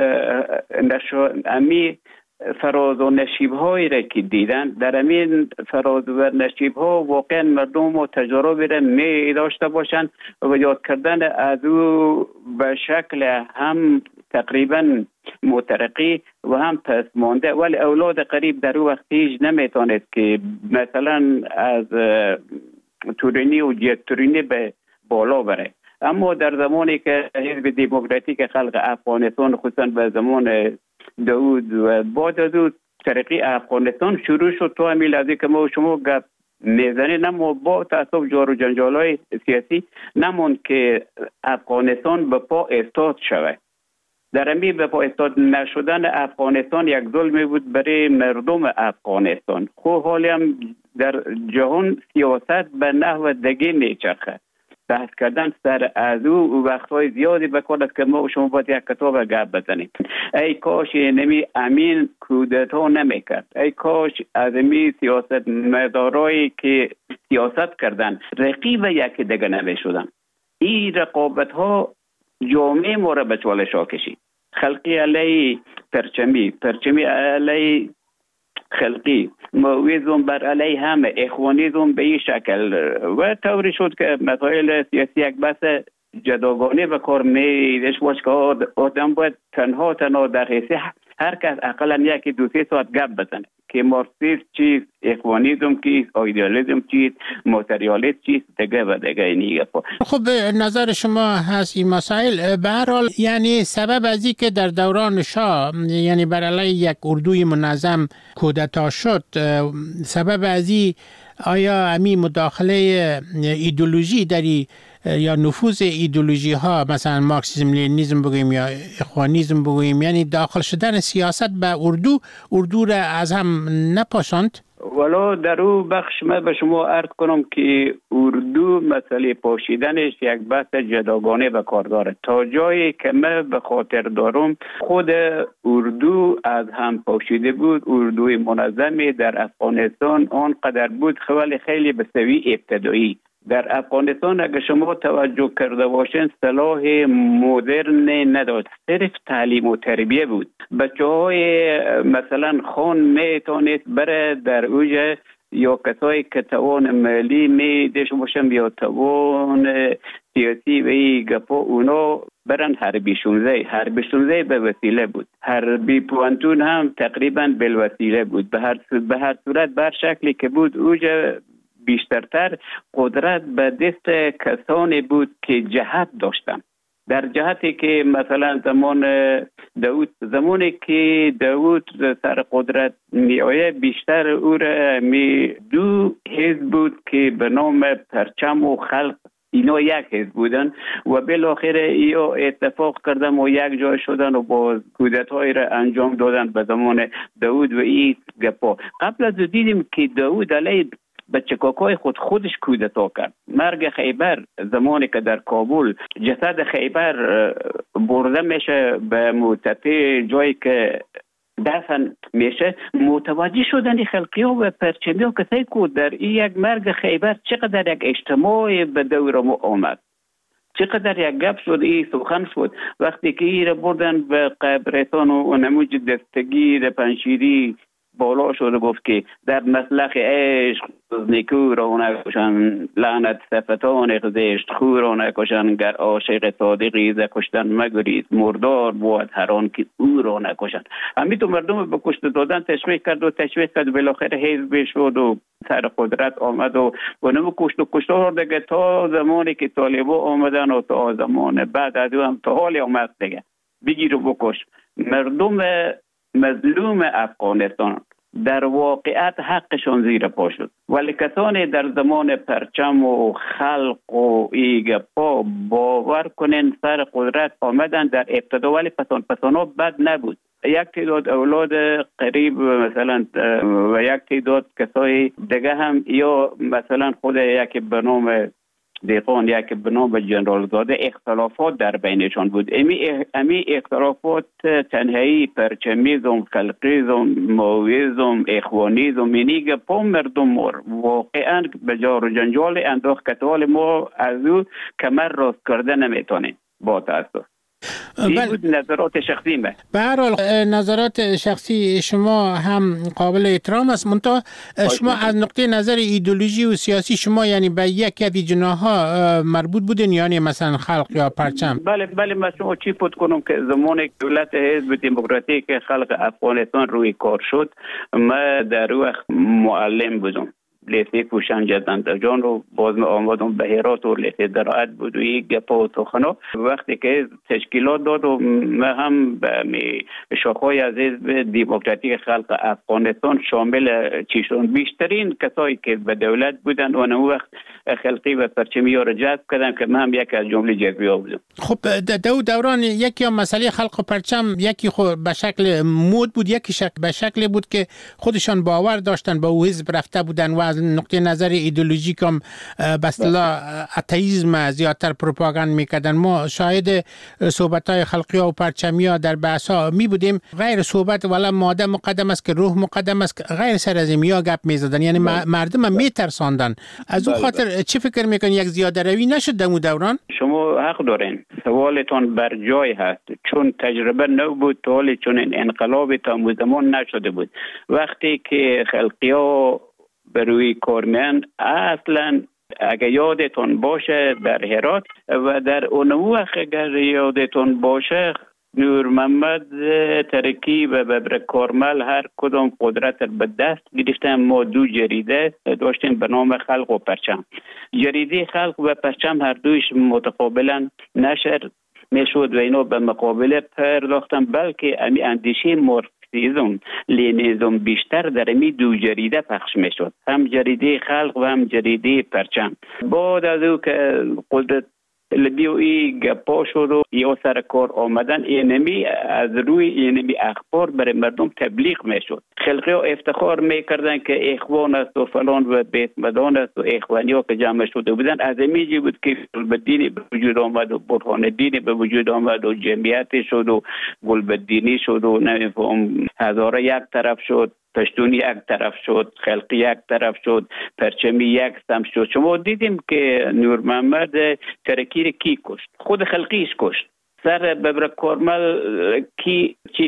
امی فراز و نشیب هایی را که دیدن، در امین فراز و نشیب ها واقعا مردم و تجربه را می داشته باشند و یاد کردن از او به شکل هم تقریبا مترقی و هم پس مانده. ولی اولاد قریب در او وقت هیچ نمیتونست که مثلا از تورینی و جیت تورینی به بالا بره. اما در زمانی که حزب دموکراتیک خلق افغانستان خصوصا به زمان داود و بعد از او ترقی افغانستان شروع شد تا همین لحظه که ما و شما گپ میزنیم، اما با تعصب جار و جنجال‌های سیاسی نموند که افغانستان به پا استاد شود. در امی به پا استاد نشدن افغانستان یک ظلمی بود برای مردم افغانستان. خب حالی هم در جهان سیاست به نحو دیگه میچرخه. بحث کردن سر از او وقتهای زیادی بکنه که ما و شما باید یک کتاب گپ بزنیم. ای کاش نمی امین کودتا نمیکرد، ای کاش از امی سیاست مدارایی که سیاست کردن رقیب یکی دیگه نمیشدن. این رقابت ها جامعه ما را به چالش ها کشید. خلقی علی پرچمی علی خلقی، مویزم بر علی همه، اخوانیزم به این شکل و طوری شد که مسائل سیاسی یک بحث جداگانه و کار میدش باش که آدم باید تنها در حیثی هر کس اقلا 1-2-3 ساعت گپ بزنه که مارکسیسم چیست، اخوانیزم چیست، ایدئالیسم چیست، ماتریالیسم چیست، دیگه و دیگه اینی گپا. خب نظر شما هست این مسائل به هر حال یعنی سبب از این که در دوران شاه یعنی بر علیه یک اردوی منظم کودتا شد، سبب از این آیا امی مداخله ایدئولوژی داری یا نفوذ ایدئولوژی ها مثلا مارکسیسم لنینیسم بگوییم یا اخوانیسم بگوییم، یعنی داخل شدن سیاست به اردو را از هم نپاشاند؟ ولی در او بخش من به شما عرض کنم که اردو مسئله پاشیدنش یک بحث جداگانه و کار داره. تا جایی که من به خاطر دارم خود اردو از هم پاشیده بود. اردوی منظمی در افغانستان آنقدر بود خیلی به سوی ابتدایی. در افغانستان اگر شما توجه کرده باشین صلاح مدرن نداشت، صرف تعلیم و تربیه بود. بچه های مثلا خان میتونست بره در اوج یا کسایی که توان مالی میدش باشن یا توان سیاسی و ای گپا اونا برن حربی 16 به وسیله بود، حربی پوانتون هم تقریبا بالوسیله بود. به هر صورت بر شکلی که بود اوج بیشترتر قدرت به دست کسانی بود که جهت داشتن. در جهتی که مثلا زمانی که داود سر قدرت می آید بیشتر او را دو حزب بود که به نام پرچم و خلق اینا یک حزب بودن و بالاخره اینا اتفاق کردن و یک جای شدن و با کودتایی را انجام دادن به زمان داود و این گپا. قبل از دیدیم که داود علیه به چکاکای خودش کودتا کرد. مرگ خیبر زمانی که در کابل جسد خیبر برده میشه به مرتفع جایی که دفن میشه، متوجه شدن خلقی ها و پرچمی ها کسایی که در این یک مرگ خیبر چقدر یک اجتماع به دور ما آمد، چقدر یک گپ شد، این سخن شد. وقتی که این را بردن به قبرستان و نموج دستگیر پنشیری بالا شده گفت که در مسلخ عشق نیکو را نکشن، لعنت صفتان زشت خو را نکشن، گر عاشق صادقی ز کشتن مگریز، مردار بود هر آن که او را نکشن. همین تو مردم به کشته دادن تشویق کرد بالاخره حزب شد و سر قدرت آمد و اونم کشته دیگه تا زمانی که طالبا آمدن و تا زمان بعد از اون هم تا حال آمد دیگه بگیر و بکش. مردم مظلوم افغانستان در واقعیت حقشان زیر پا شد، ولی کسانی در زمان پرچم و خلق و ایگپا باور کنین سر قدرت آمدن در ابتدا، ولی پسانا بد نبود. یک تعداد اولاد قریب مثلا و یک تعداد کسای دیگه هم، یا مثلا خود یک به نام دیقان، یک به نام جنرال زاده، اختلافات در بینشان بود. امی اختلافات تنهایی پرچمیزم، خلقیزم، ماویزم، اخوانیزم، منیگه پا مردم واقعا به جار و جنجال انداخت که حال ما از او کمر راست کرده نمیتونیم با تاسف. این بود نظرات شخصی من. به هر حال نظرات شخصی شما هم قابل احترام است، منتها شما از نقطه نظر ایدئولوژی و سیاسی شما یعنی به یک از جناح‌ها مربوط بودین، یعنی مثلا خلق یا پرچم؟ بله من شما چی پود کنم که زمان دولت حزب دموکراتیک خلق افغانستان روی کار شد، من در وقت معلم بودم، لیسه کوشنج زندجان رو باز می آمدم به هرات و لیسه زراعت بود و یک گپا و سخنا. وقتی که تشکیلات داد و من هم به شاخهای از حزب دموکراتیک خلق افغانستان شامل چیشون بیشترین کسایی که به دولت بودن و اون وقت خلقی و پرچمی ها رو جذب کردن که من هم یک از جمله جذبی ها بودم. خب دوران یکی هم مسئله خلق و پرچم، یکی خود به شکل مود بود، یکی به شکل بود که خودشان باور داشتن به او حزب رفته بودن و از نقطه نظر ایدئولوژیک هم به اصطلاح اتئیسم زیادتر پروپاگاند میکردن. ما شاهد صحبت‌های خلقی‌ها و پرچمی‌ها در بحث‌ها می بودیم، غیر صحبت ولا ماده مقدم است که روح مقدم است، غیر سر از اینیا گپ می‌زدن، یعنی مردم هم میترساندن. از اون خاطر چی فکر میکنین یک زیاده روی نشد در دوران؟ شما حق دارین، سوالتون بر جای هست، چون تجربه نبود تا حالی، چون این انقلاب تا زمان نشده بود. وقتی که خلقی‌ها به روی کار میان، اصلا اگر یادتون باشه در هرات و در اون وقت اگر یادتون باشه نور محمد ترکی و ببر کارمل هر کدام قدرت به دست گرفتن. ما دو جریده داشتیم به نام خلق و پرچم. جریده خلق و پرچم هر دویش متقابلا نشر میشد و اینا به مقابله پرداختن، بلکه امی اندیشه مارکسیسم لنینیسم بیشتر در امی دو جریده پخش میشد، هم جریده خلق و هم جریده پرچم. بعد از او که قدرت لبیوی گپا شد و یا سر کار آمدن، اینمی از روی اینمی اخبار برای مردم تبلیغ میشد. خلقی ها افتخار میکردن که اخوان است و فلان و بیت مدان است و اخوانی ها که جمع شده بودن. از امیجی بود که گلبدینی به وجود آمد و برهان دینی به وجود آمد و جمعیتی شد و گلبدینی شد و نمیفهم هزاره یک طرف شد، پشتونی یک طرف شد، خلقی یک طرف شد، پرچمی یک سمت شد. شما دیدیم که نور محمد ترکی رو کی کشت؟ خود خلقیش کشت. سر ببر کارمل کی چی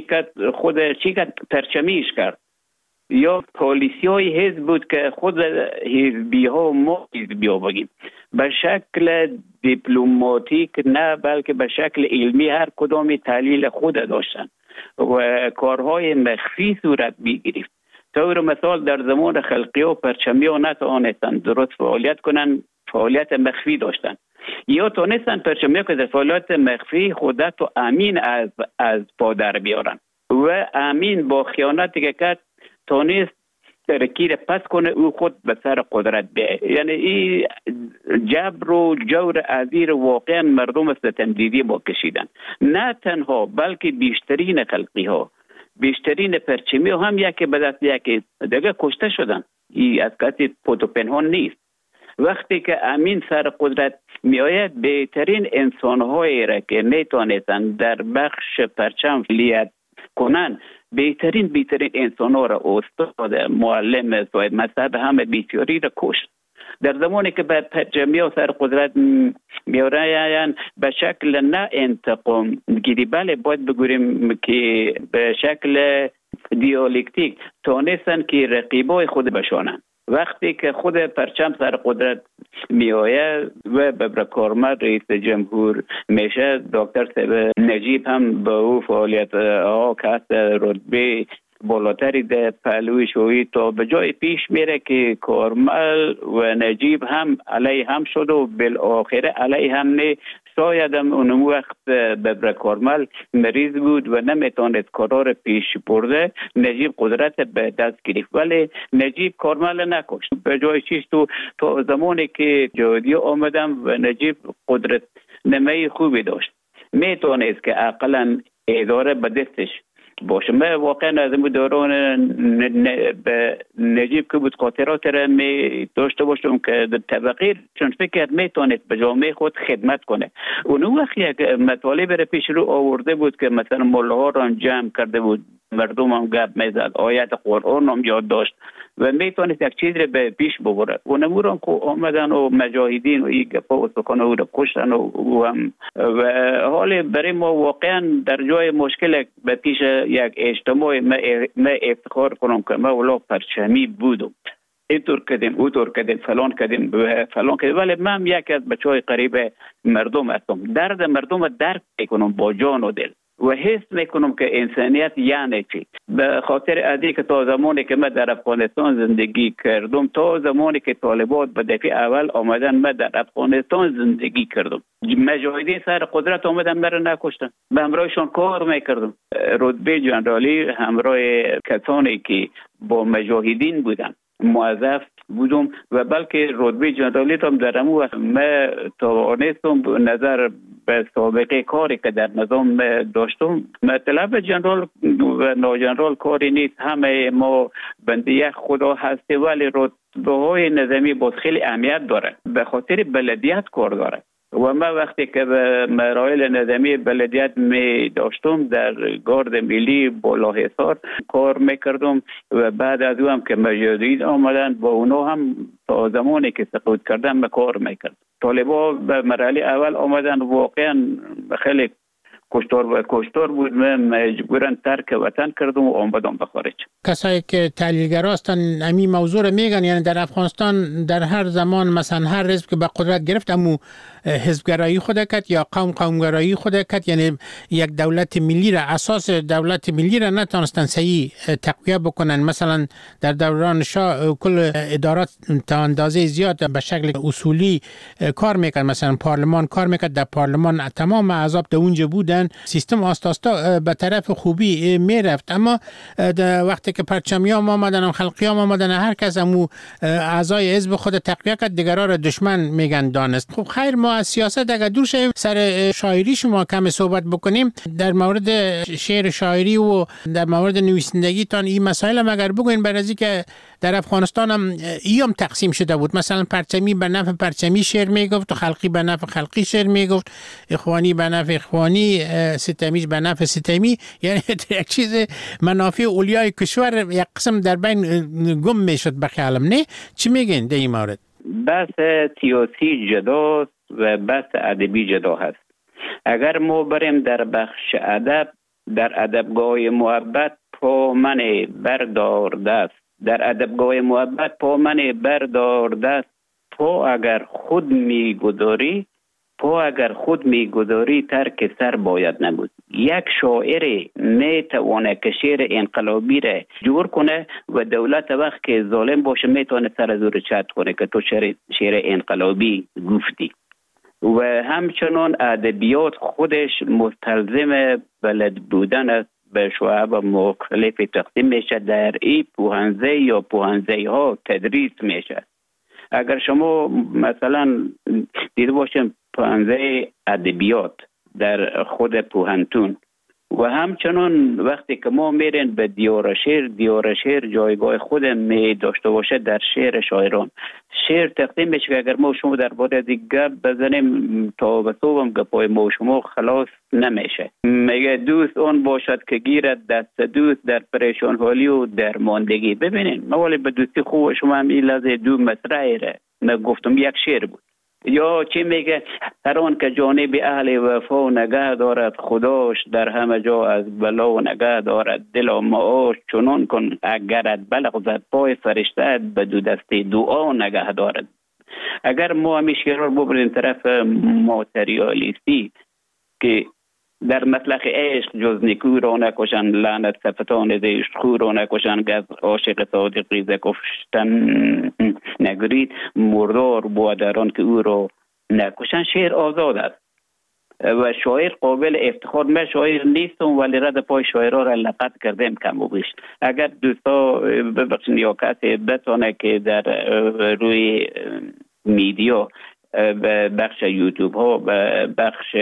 کرد؟ پرچمیش کرد. یا پالیسی های حزب بود که خود حزبی ها ما حزبی ها بگیم به شکل دیپلماتیک نه، بلکه به شکل علمی هر کدام تحلیل خود داشتن و کارهای مخفی صورت می‌گرفت. طور مثال در زمان خلقی و پرچمی ها نتوانستند درست فعالیت کنند، فعالیت مخفی داشتند. یا تونستن پرچمی ها که در فعالیت مخفی خودت و امین از پادر بیارن و امین با خیانتی که کرد تونست ترکی را پس کنه او خود به سر قدرت بیه. یعنی این جبر و جور عزیر واقعا مردم ستمدیدی با کشیدن. نه تنها بلکه بیشترین خلقی ها، بیشترین پرچمی ها هم یکی به دست یکی دیگه کشته شدن. این از کسی پود و پنهان نیست. وقتی که امین سر قدرت می آید، بهترین انسان هایی را که می تانستن در بخش پرچم فعالیت کنن، بهترین انسان ها را استاد، معلم، صاحب مذهب همه بیچاری را کشت. در زمانی که به پرچمی ها سر قدرت می آید به شکل نه انتقام گیری، بله باید بگوییم که به شکل دیالکتیک تانستن که رقیبای خود بشانن وقتی که خود پرچم سر قدرت می آید و ببرکارمد رئیس جمهور میشه، دکتر صاحب نجیب هم به او فعالیت ها که هست رتبه بالاتری در پهلوی شویی تا به جای پیش میره که کارمل و نجیب هم علیه هم شد و بالاخره علیه هم نه. شاید هم اون وقت ببرکارمل مریض بود و نمیتونست کارا پیش برده، نجیب قدرت به دست گرفت، ولی نجیب کارمل نکشت. به جای چیز تو زمانی که جهادی آمدم و نجیب قدرت نمای خوبی داشت، میتونست که اقلا اداره به دستش باشه. من واقعا از این دوران نجیب که بود خاطرات را می داشته باشم که طبقه چون فکر میتونست به جامعه خود خدمت کنه. اون وقت یک مطالب را پیش رو آورده بود که مثلا ملاها را جمع کرده بود، مردم هم گپ میزد، آیت قرآن هم یاد داشت و میتونست یک چیز را به پیش ببرد. و نموران که آمدن و مجاهدین و این گپا و سخن او را کشتن و حال برای ما واقعا در جای مشکل به پیش یک اجتماع ما افتخار کنم که ما ولا پرچمی بودم، اینطور کردیم اونطور کردیم فلان کردیم ولی من یکی از بچهای قریب مردم هستم. درد مردم درک میکنم با جان و دل و حس میکنم که انسانیت یعنی چی. به خاطر ادی که تا زمانی که من در افغانستان زندگی کردم، تا زمانی که طالبان به دفعه اول آمدن من در افغانستان زندگی کردم، مجاهدین سر قدرت آمدن مرا نکشتن، به همراهشان کار میکردم، رتبه جنرالی همراه کسانی که با مجاهدین بودن موظف بودم و بلکه رتبه جنرالی هم در امو وقت من توانستم نظر به سابقه کاری که در نظام داشتم، مطلب جنرال و ناجنرال کاری نیست، همه ما بنده خدا هستی، ولی رتبه های نظامی باز خیلی اهمیت داره، به خاطر بلدیت کار داره. و من وقتی که به مراحل نظامی بلدیت می داشتم در گارد ملی بالاحصار کار میکردم و بعد از او هم که مجاهدین آمدن با اونا هم تا زمانی که سقوط کردم کار میکردم. طالبان به مرحله اول آمدن واقعا خیلی کشتار بود، من مجبورن ترک وطن کردم و آمدم به خارج. کسایی که تحلیلگر هستن همین موضوع رو میگن، یعنی در افغانستان در هر زمان مثلا هر حزب که به قدرت گرفت امو حزبگرایی خود کرد یا قومگرایی خود کرد، یعنی یک دولت ملی را، اساس دولت ملی را نتونستن صحیح تقویه بکنن. مثلا در دوران شاه کل ادارات تا اندازه زیاد به شکل اصولی کار میکرد، مثلا پارلمان کار میکرد، در پارلمان تمام اعضا در اونجا بودن، سیستم آستاستا به طرف خوبی میرفت. اما وقتی که پرچمیام آمدن و خلقیام آمدن، هر کس امو اعضای حزب خود تقویه کرد، دیگران را دشمن میگن دانست. خب خیر، ما از سیاست اگر دور شویم سر شاعری شما کم صحبت بکنیم، در مورد شعر شاعری و در مورد نویسندگی تان این مسائل هم اگر بگوین، برای از که در افغانستان هم ایام تقسیم شده بود، مثلا پرچمی به نفع پرچمی شعر میگفت و خلقی به نفع خلقی شعر میگفت، اخوانی به نفع اخوانی، ستمیش به نفع ستمی، یعنی یک چیز منافع اولیای کشور یک قسم در بین گم میشد به خیالم. نه چی میگین در این مورد؟ بحث سیاسی جدا و بحث ادبی جدا هست. اگر ما بریم در بخش ادب، در ادبگاه محبت پا من بردار دست، در ادبگاه محبت پا من بردار دست، پا اگر خود میگذاری ترک سر باید نبود. یک شاعر میتونه که شعر انقلابی را جور کنه و دولت وقت که ظالم باشه میتونه سر زور چت کنه که تو شعر انقلابی گفتی. و همچنان ادبیات خودش مستلزم بلد بودن است، به شعب مختلف تقسیم میشه، در این پوهنزه یا پوهنزه ها تدریس میشه. اگر شما مثلا دیده باشیم پوهنزه ادبیات در خود پوهنتون و همچنان وقتی که ما میرین به دیار شعر جایگاه خود می داشته باشه در شعر شاعران. شعر تقدیم میشه که اگر ما شما در باره دیگه بزنیم تا به صبحم گپای ما شما خلاص نمیشه. میگه دوست اون باشد که گیرد دست دوست در پریشان حالی و در ماندگی. ببینین ما ولی به دوستی خوب شما هم این لحظه دو مصرعی را من گفتم یک شعر بود. یا چی میگه؟ هر آن که جانب اهل وفا نگه دارد خداش در همه جا از بلا نگه دارد. دل معاش چنان کن اگرت بلغزد پای فرشته به دو دست دعا نگه دارد. اگر ما همیشه رو ببریم طرف ماتریالیستی که در مطلق عشق جز نیکو را نکشن، لعنت صفتان زشت خو را نکشن، گز عاشق صادقی ز کشتن نگرید، مردار بود در آن که او را نکشن. شعر آزاد است و شاعر قابل افتخار. من شاعر نیستم ولی رد پای شاعرها را لقد کردم کم و بیش. اگر دوستا ببخشید یا کسی بتونه که در روی میدیا بخش یوتیوب ها بخش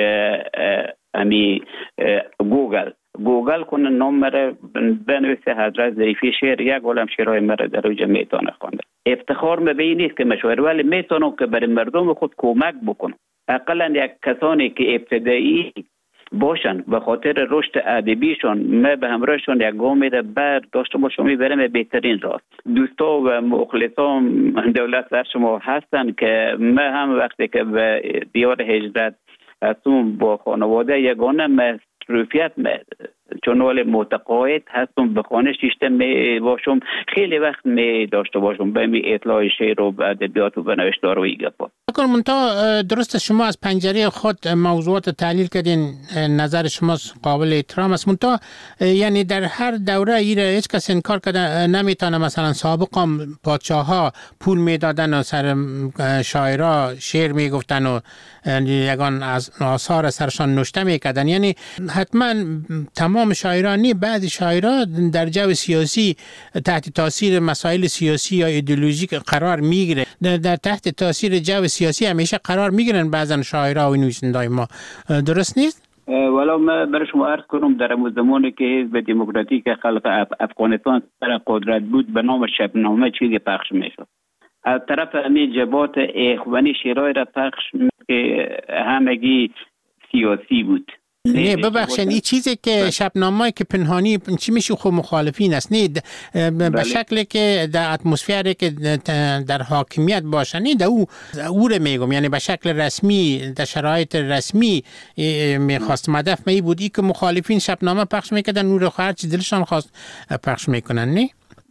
گوگل کنه نام مره بنویسه حضرت ظریفی شعر، یک عالم شعرهای مره در اوجه میتونه خونده. افتخار مبین نیست که مشاعر، ولی میتونم که برای مردم خود کمک بکنم. اقلا یک کسانی که ابتدایی باشن به خاطر رشد ادبیشون، من به همراهشون یک گام میده بر داشته باشم میبرم به بهترین راه. دوستا و مخلصان دولت در شما هستن که من هم وقتی که به دیار هجرت هستم با خانواده یگانه مصروفیت چون ولی متقاعد هستم به خانه شیشته می باشم، خیلی وقت می داشته باشم به می اطلاع شعر و ادبیات و نوشتار و ایگپا. منتها درست شما از پنجره خود موضوعات تحلیل کردین، نظر شما قابل احترام است. منتها یعنی در هر دوره ایره هیچ کس انکار کرده نمیتونه مثلا سابقا پادشاه ها پول میدادن و سر شاعرها شعر میگفتن و یگان از آثار سرشان نوشته میکردن. یعنی حتما تمام شاعرانی، بعضی شاعرها در جو سیاسی تحت تاثیر مسائل سیاسی یا ایدئولوژیک قرار میگیره، در تحت تاثیر جو سیاسی همیشه قرار میگیرن بعضن شاعرها و نویسنده‌های ما. درست نیست؟ ولو ما برای شما عرض کنم در زمانی که حزب دموکراتیک خلق افغانستان سر قدرت بود به نام شبنامه چیزی پخش میشد. از طرف همین جبهات اخوانی شعرهای را پخش که همگی سیاسی بود. نه ببخشید این چیزی که شبنامه‌ای که پنهانی چی میشه خب مخالفین است، نه به شکلی که در اتمسفری که در حاکمیت باشه، نه در او رو میگم، یعنی به شکل رسمی در شرایط رسمی میخواست هدف می بود که مخالفین شبنامه پخش میکردن، نور خرج دلشان خواست پخش میکنن. نه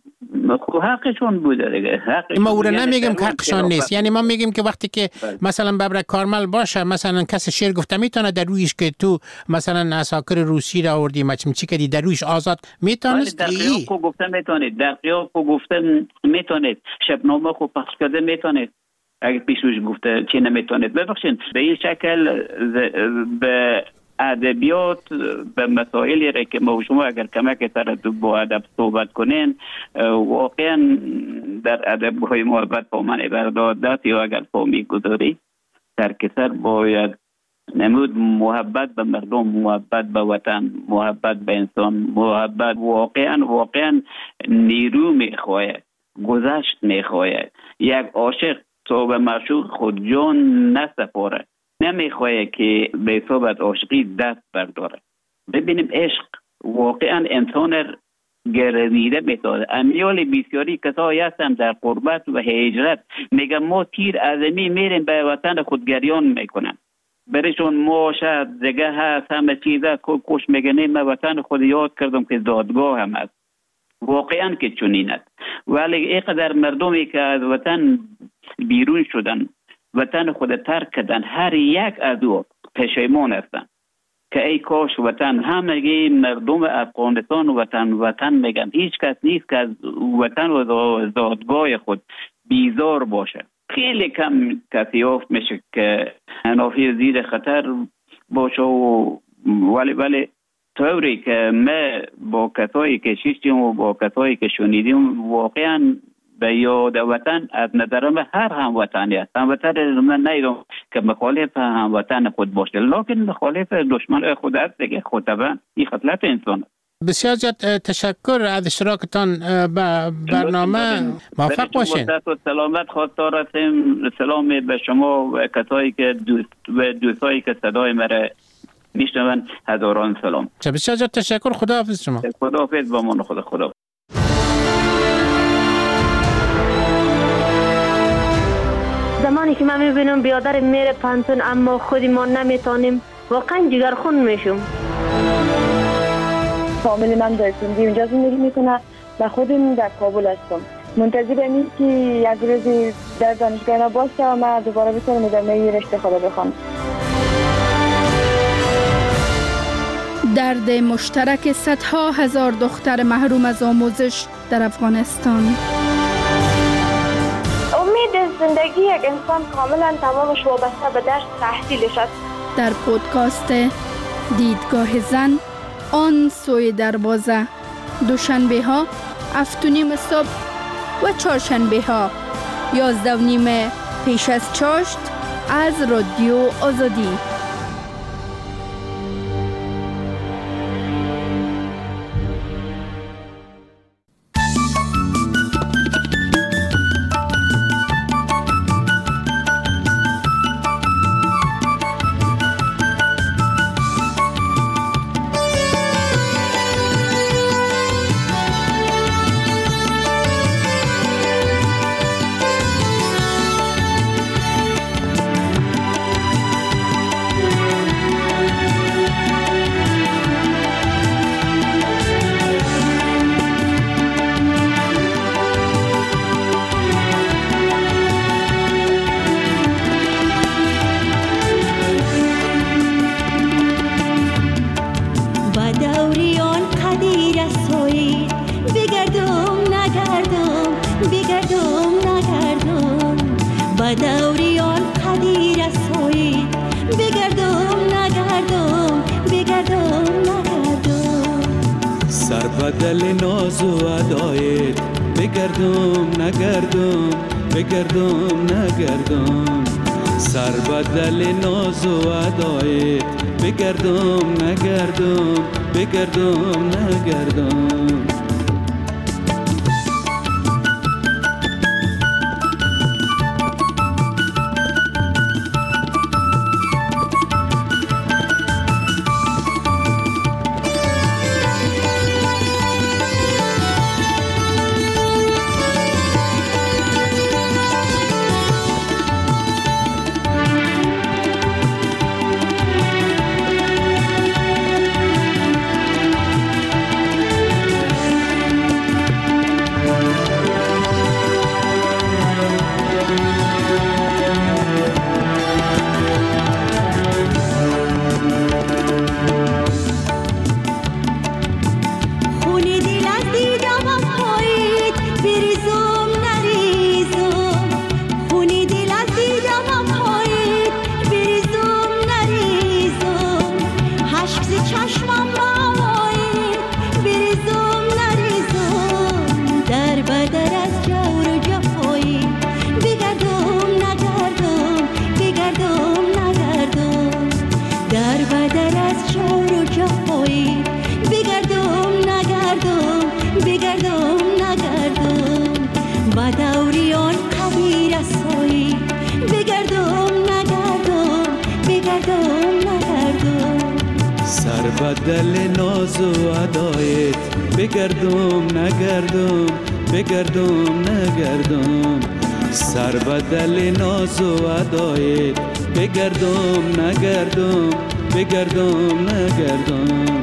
حقشون بوده دیگه. ما او رو نمیگیم که حقشان نیست، یعنی ما میگیم که وقتی که مثلا ببرک کارمل باشه، مثلا کسی شعر گفته میتونه در رویش که تو مثلا عساکر روسی را آوردی چی کردی در رویش آزاد میتونست. در قیاب کو گفته میتونید، در قیاب کو گفته میتونید، شبنامه کو پخش کرده میتونید، اگه پیشوش گفته چی نمیتونید. ببخشید به این شکل به ادبیات به مسائلی را که ما شما اگر کمک سر با ادب صحبت کنین، واقعا در ادب‌های محبت با من بردادت یا اگر پا میگذاری در کسر باید نمود محبت به مردم، محبت به وطن، محبت به انسان، محبت واقعا نیرو میخواهد، گذشت میخواهد. یک عاشق تو به معشوق خود جان نسپاره، نمیخواه که به صحبت عاشقی دست برداره. ببینیم عشق واقعا انسان گرویده میتونه. امیال بسیاری کسایی هستن در قربت و هجرت میگن ما تیر ازمی میریم به وطن خود گریان میکنن، برشون ما شاید دیگه هست همه چیزه کش میگنه من وطن خود یاد کردم که زادگاه هم هست. واقعا که چنین است، ولی اینقدر مردمی که از وطن بیرون شدن، وطن خود ترک کردن، هر یک از او پشیمان هستن که ای کاش وطن. همگی مردم افغانستان وطن میگن، هیچ کس نیست که از وطن و زادگاه خود بیزار باشه. خیلی کم کسی یافت میشه که هنافی زیر خطر باشه ولی طوری که ما با کسایی که شیشتیم و با کسایی که شنیدیم واقعا به یاد وطن از نظرم هر هموطنی است. هموطن من نیدم که مخالف هموطن خود باشه، لکن مخالف دشمن خود است دیگه. خطبا این خطلت انسان است. بسیار زیاد تشکر از اشتراکتان به برنامه. موفق باشین. سلامت خواستار هستیم. سلام به شما و کسایی که دوستایی که صدای مرا میشنون، هزاران سلام. بسیار زیاد تشکر. خداحافظ شما. خداحافظ با من. خدا. زمانی که من میبینم بیادر میره پانتون اما خودی ما نمیتونیم، واقعا جگرخون میشم. فامیل من در سندی اونجا زندگی میکنه و خودم در کابل هستم. منتظر امید که یک روزی در دانشگاه باشه و من دوباره بتونم ادامه رشته خدا بخونم. درد مشترک صدها هزار دختر محروم از آموزش در افغانستان. امید زندگی یک انسان کاملا تمامش وابسته به درس تحصیلش است. در پودکاست دیدگاه زن آن سوی دروازه، دوشنبه ها 7:30 صبح و چهارشنبه ها 11:30 پیش از چاشت از رادیو آزادی. بدل ناز و ادایت بگردم نگردم بگردم نگردم سر بدل ناز و ادایت بگردم نگردم بگردم نگردم بدل ناز و ادایت بگردم نگردم بگردم نگردم سر بدل ناز و ادایت بگردم نگردم بگردم نگردم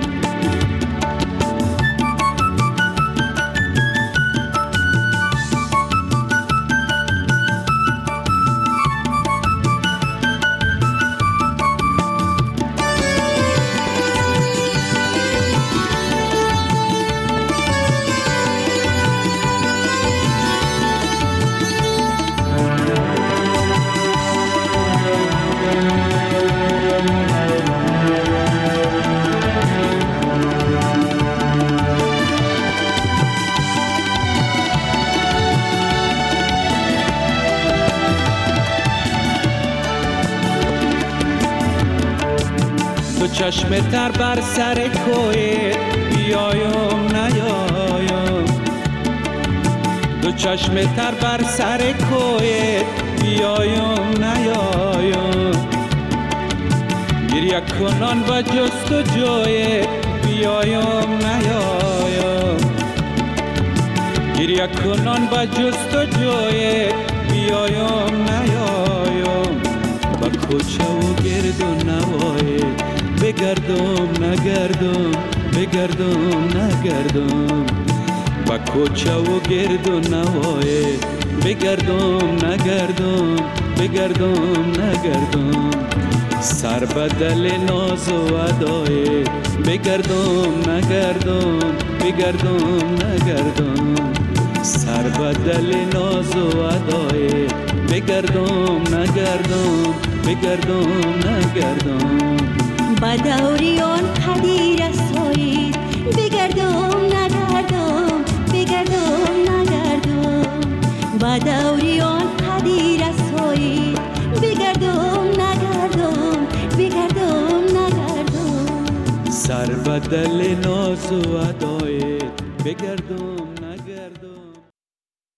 چشم تر بر سر کویت بیایم نیایم دو چشم تر بر سر کویت بیایم نیایم گریه کنان با جست و جویت بیایم نیایم گریه کنان با جست و جویت بیایم نیایم با کوچه و گرد و نوای بگردم نگردم بگردم نگردم با کوچه و گرد و نوای بگردم نگردم بگردم نگردم سر بدل ناز و ادای بگردم نگردم بگردم نگردم سر بدل ناز و ادای بگردم نگردم بگردم نگردم با دوریان قدیر سایید بگردم نگردم بگردم نگردم با دوریان قدیر سایید بگردم نگردم بگردم نگردم سر بدل ناز و ادای بگردم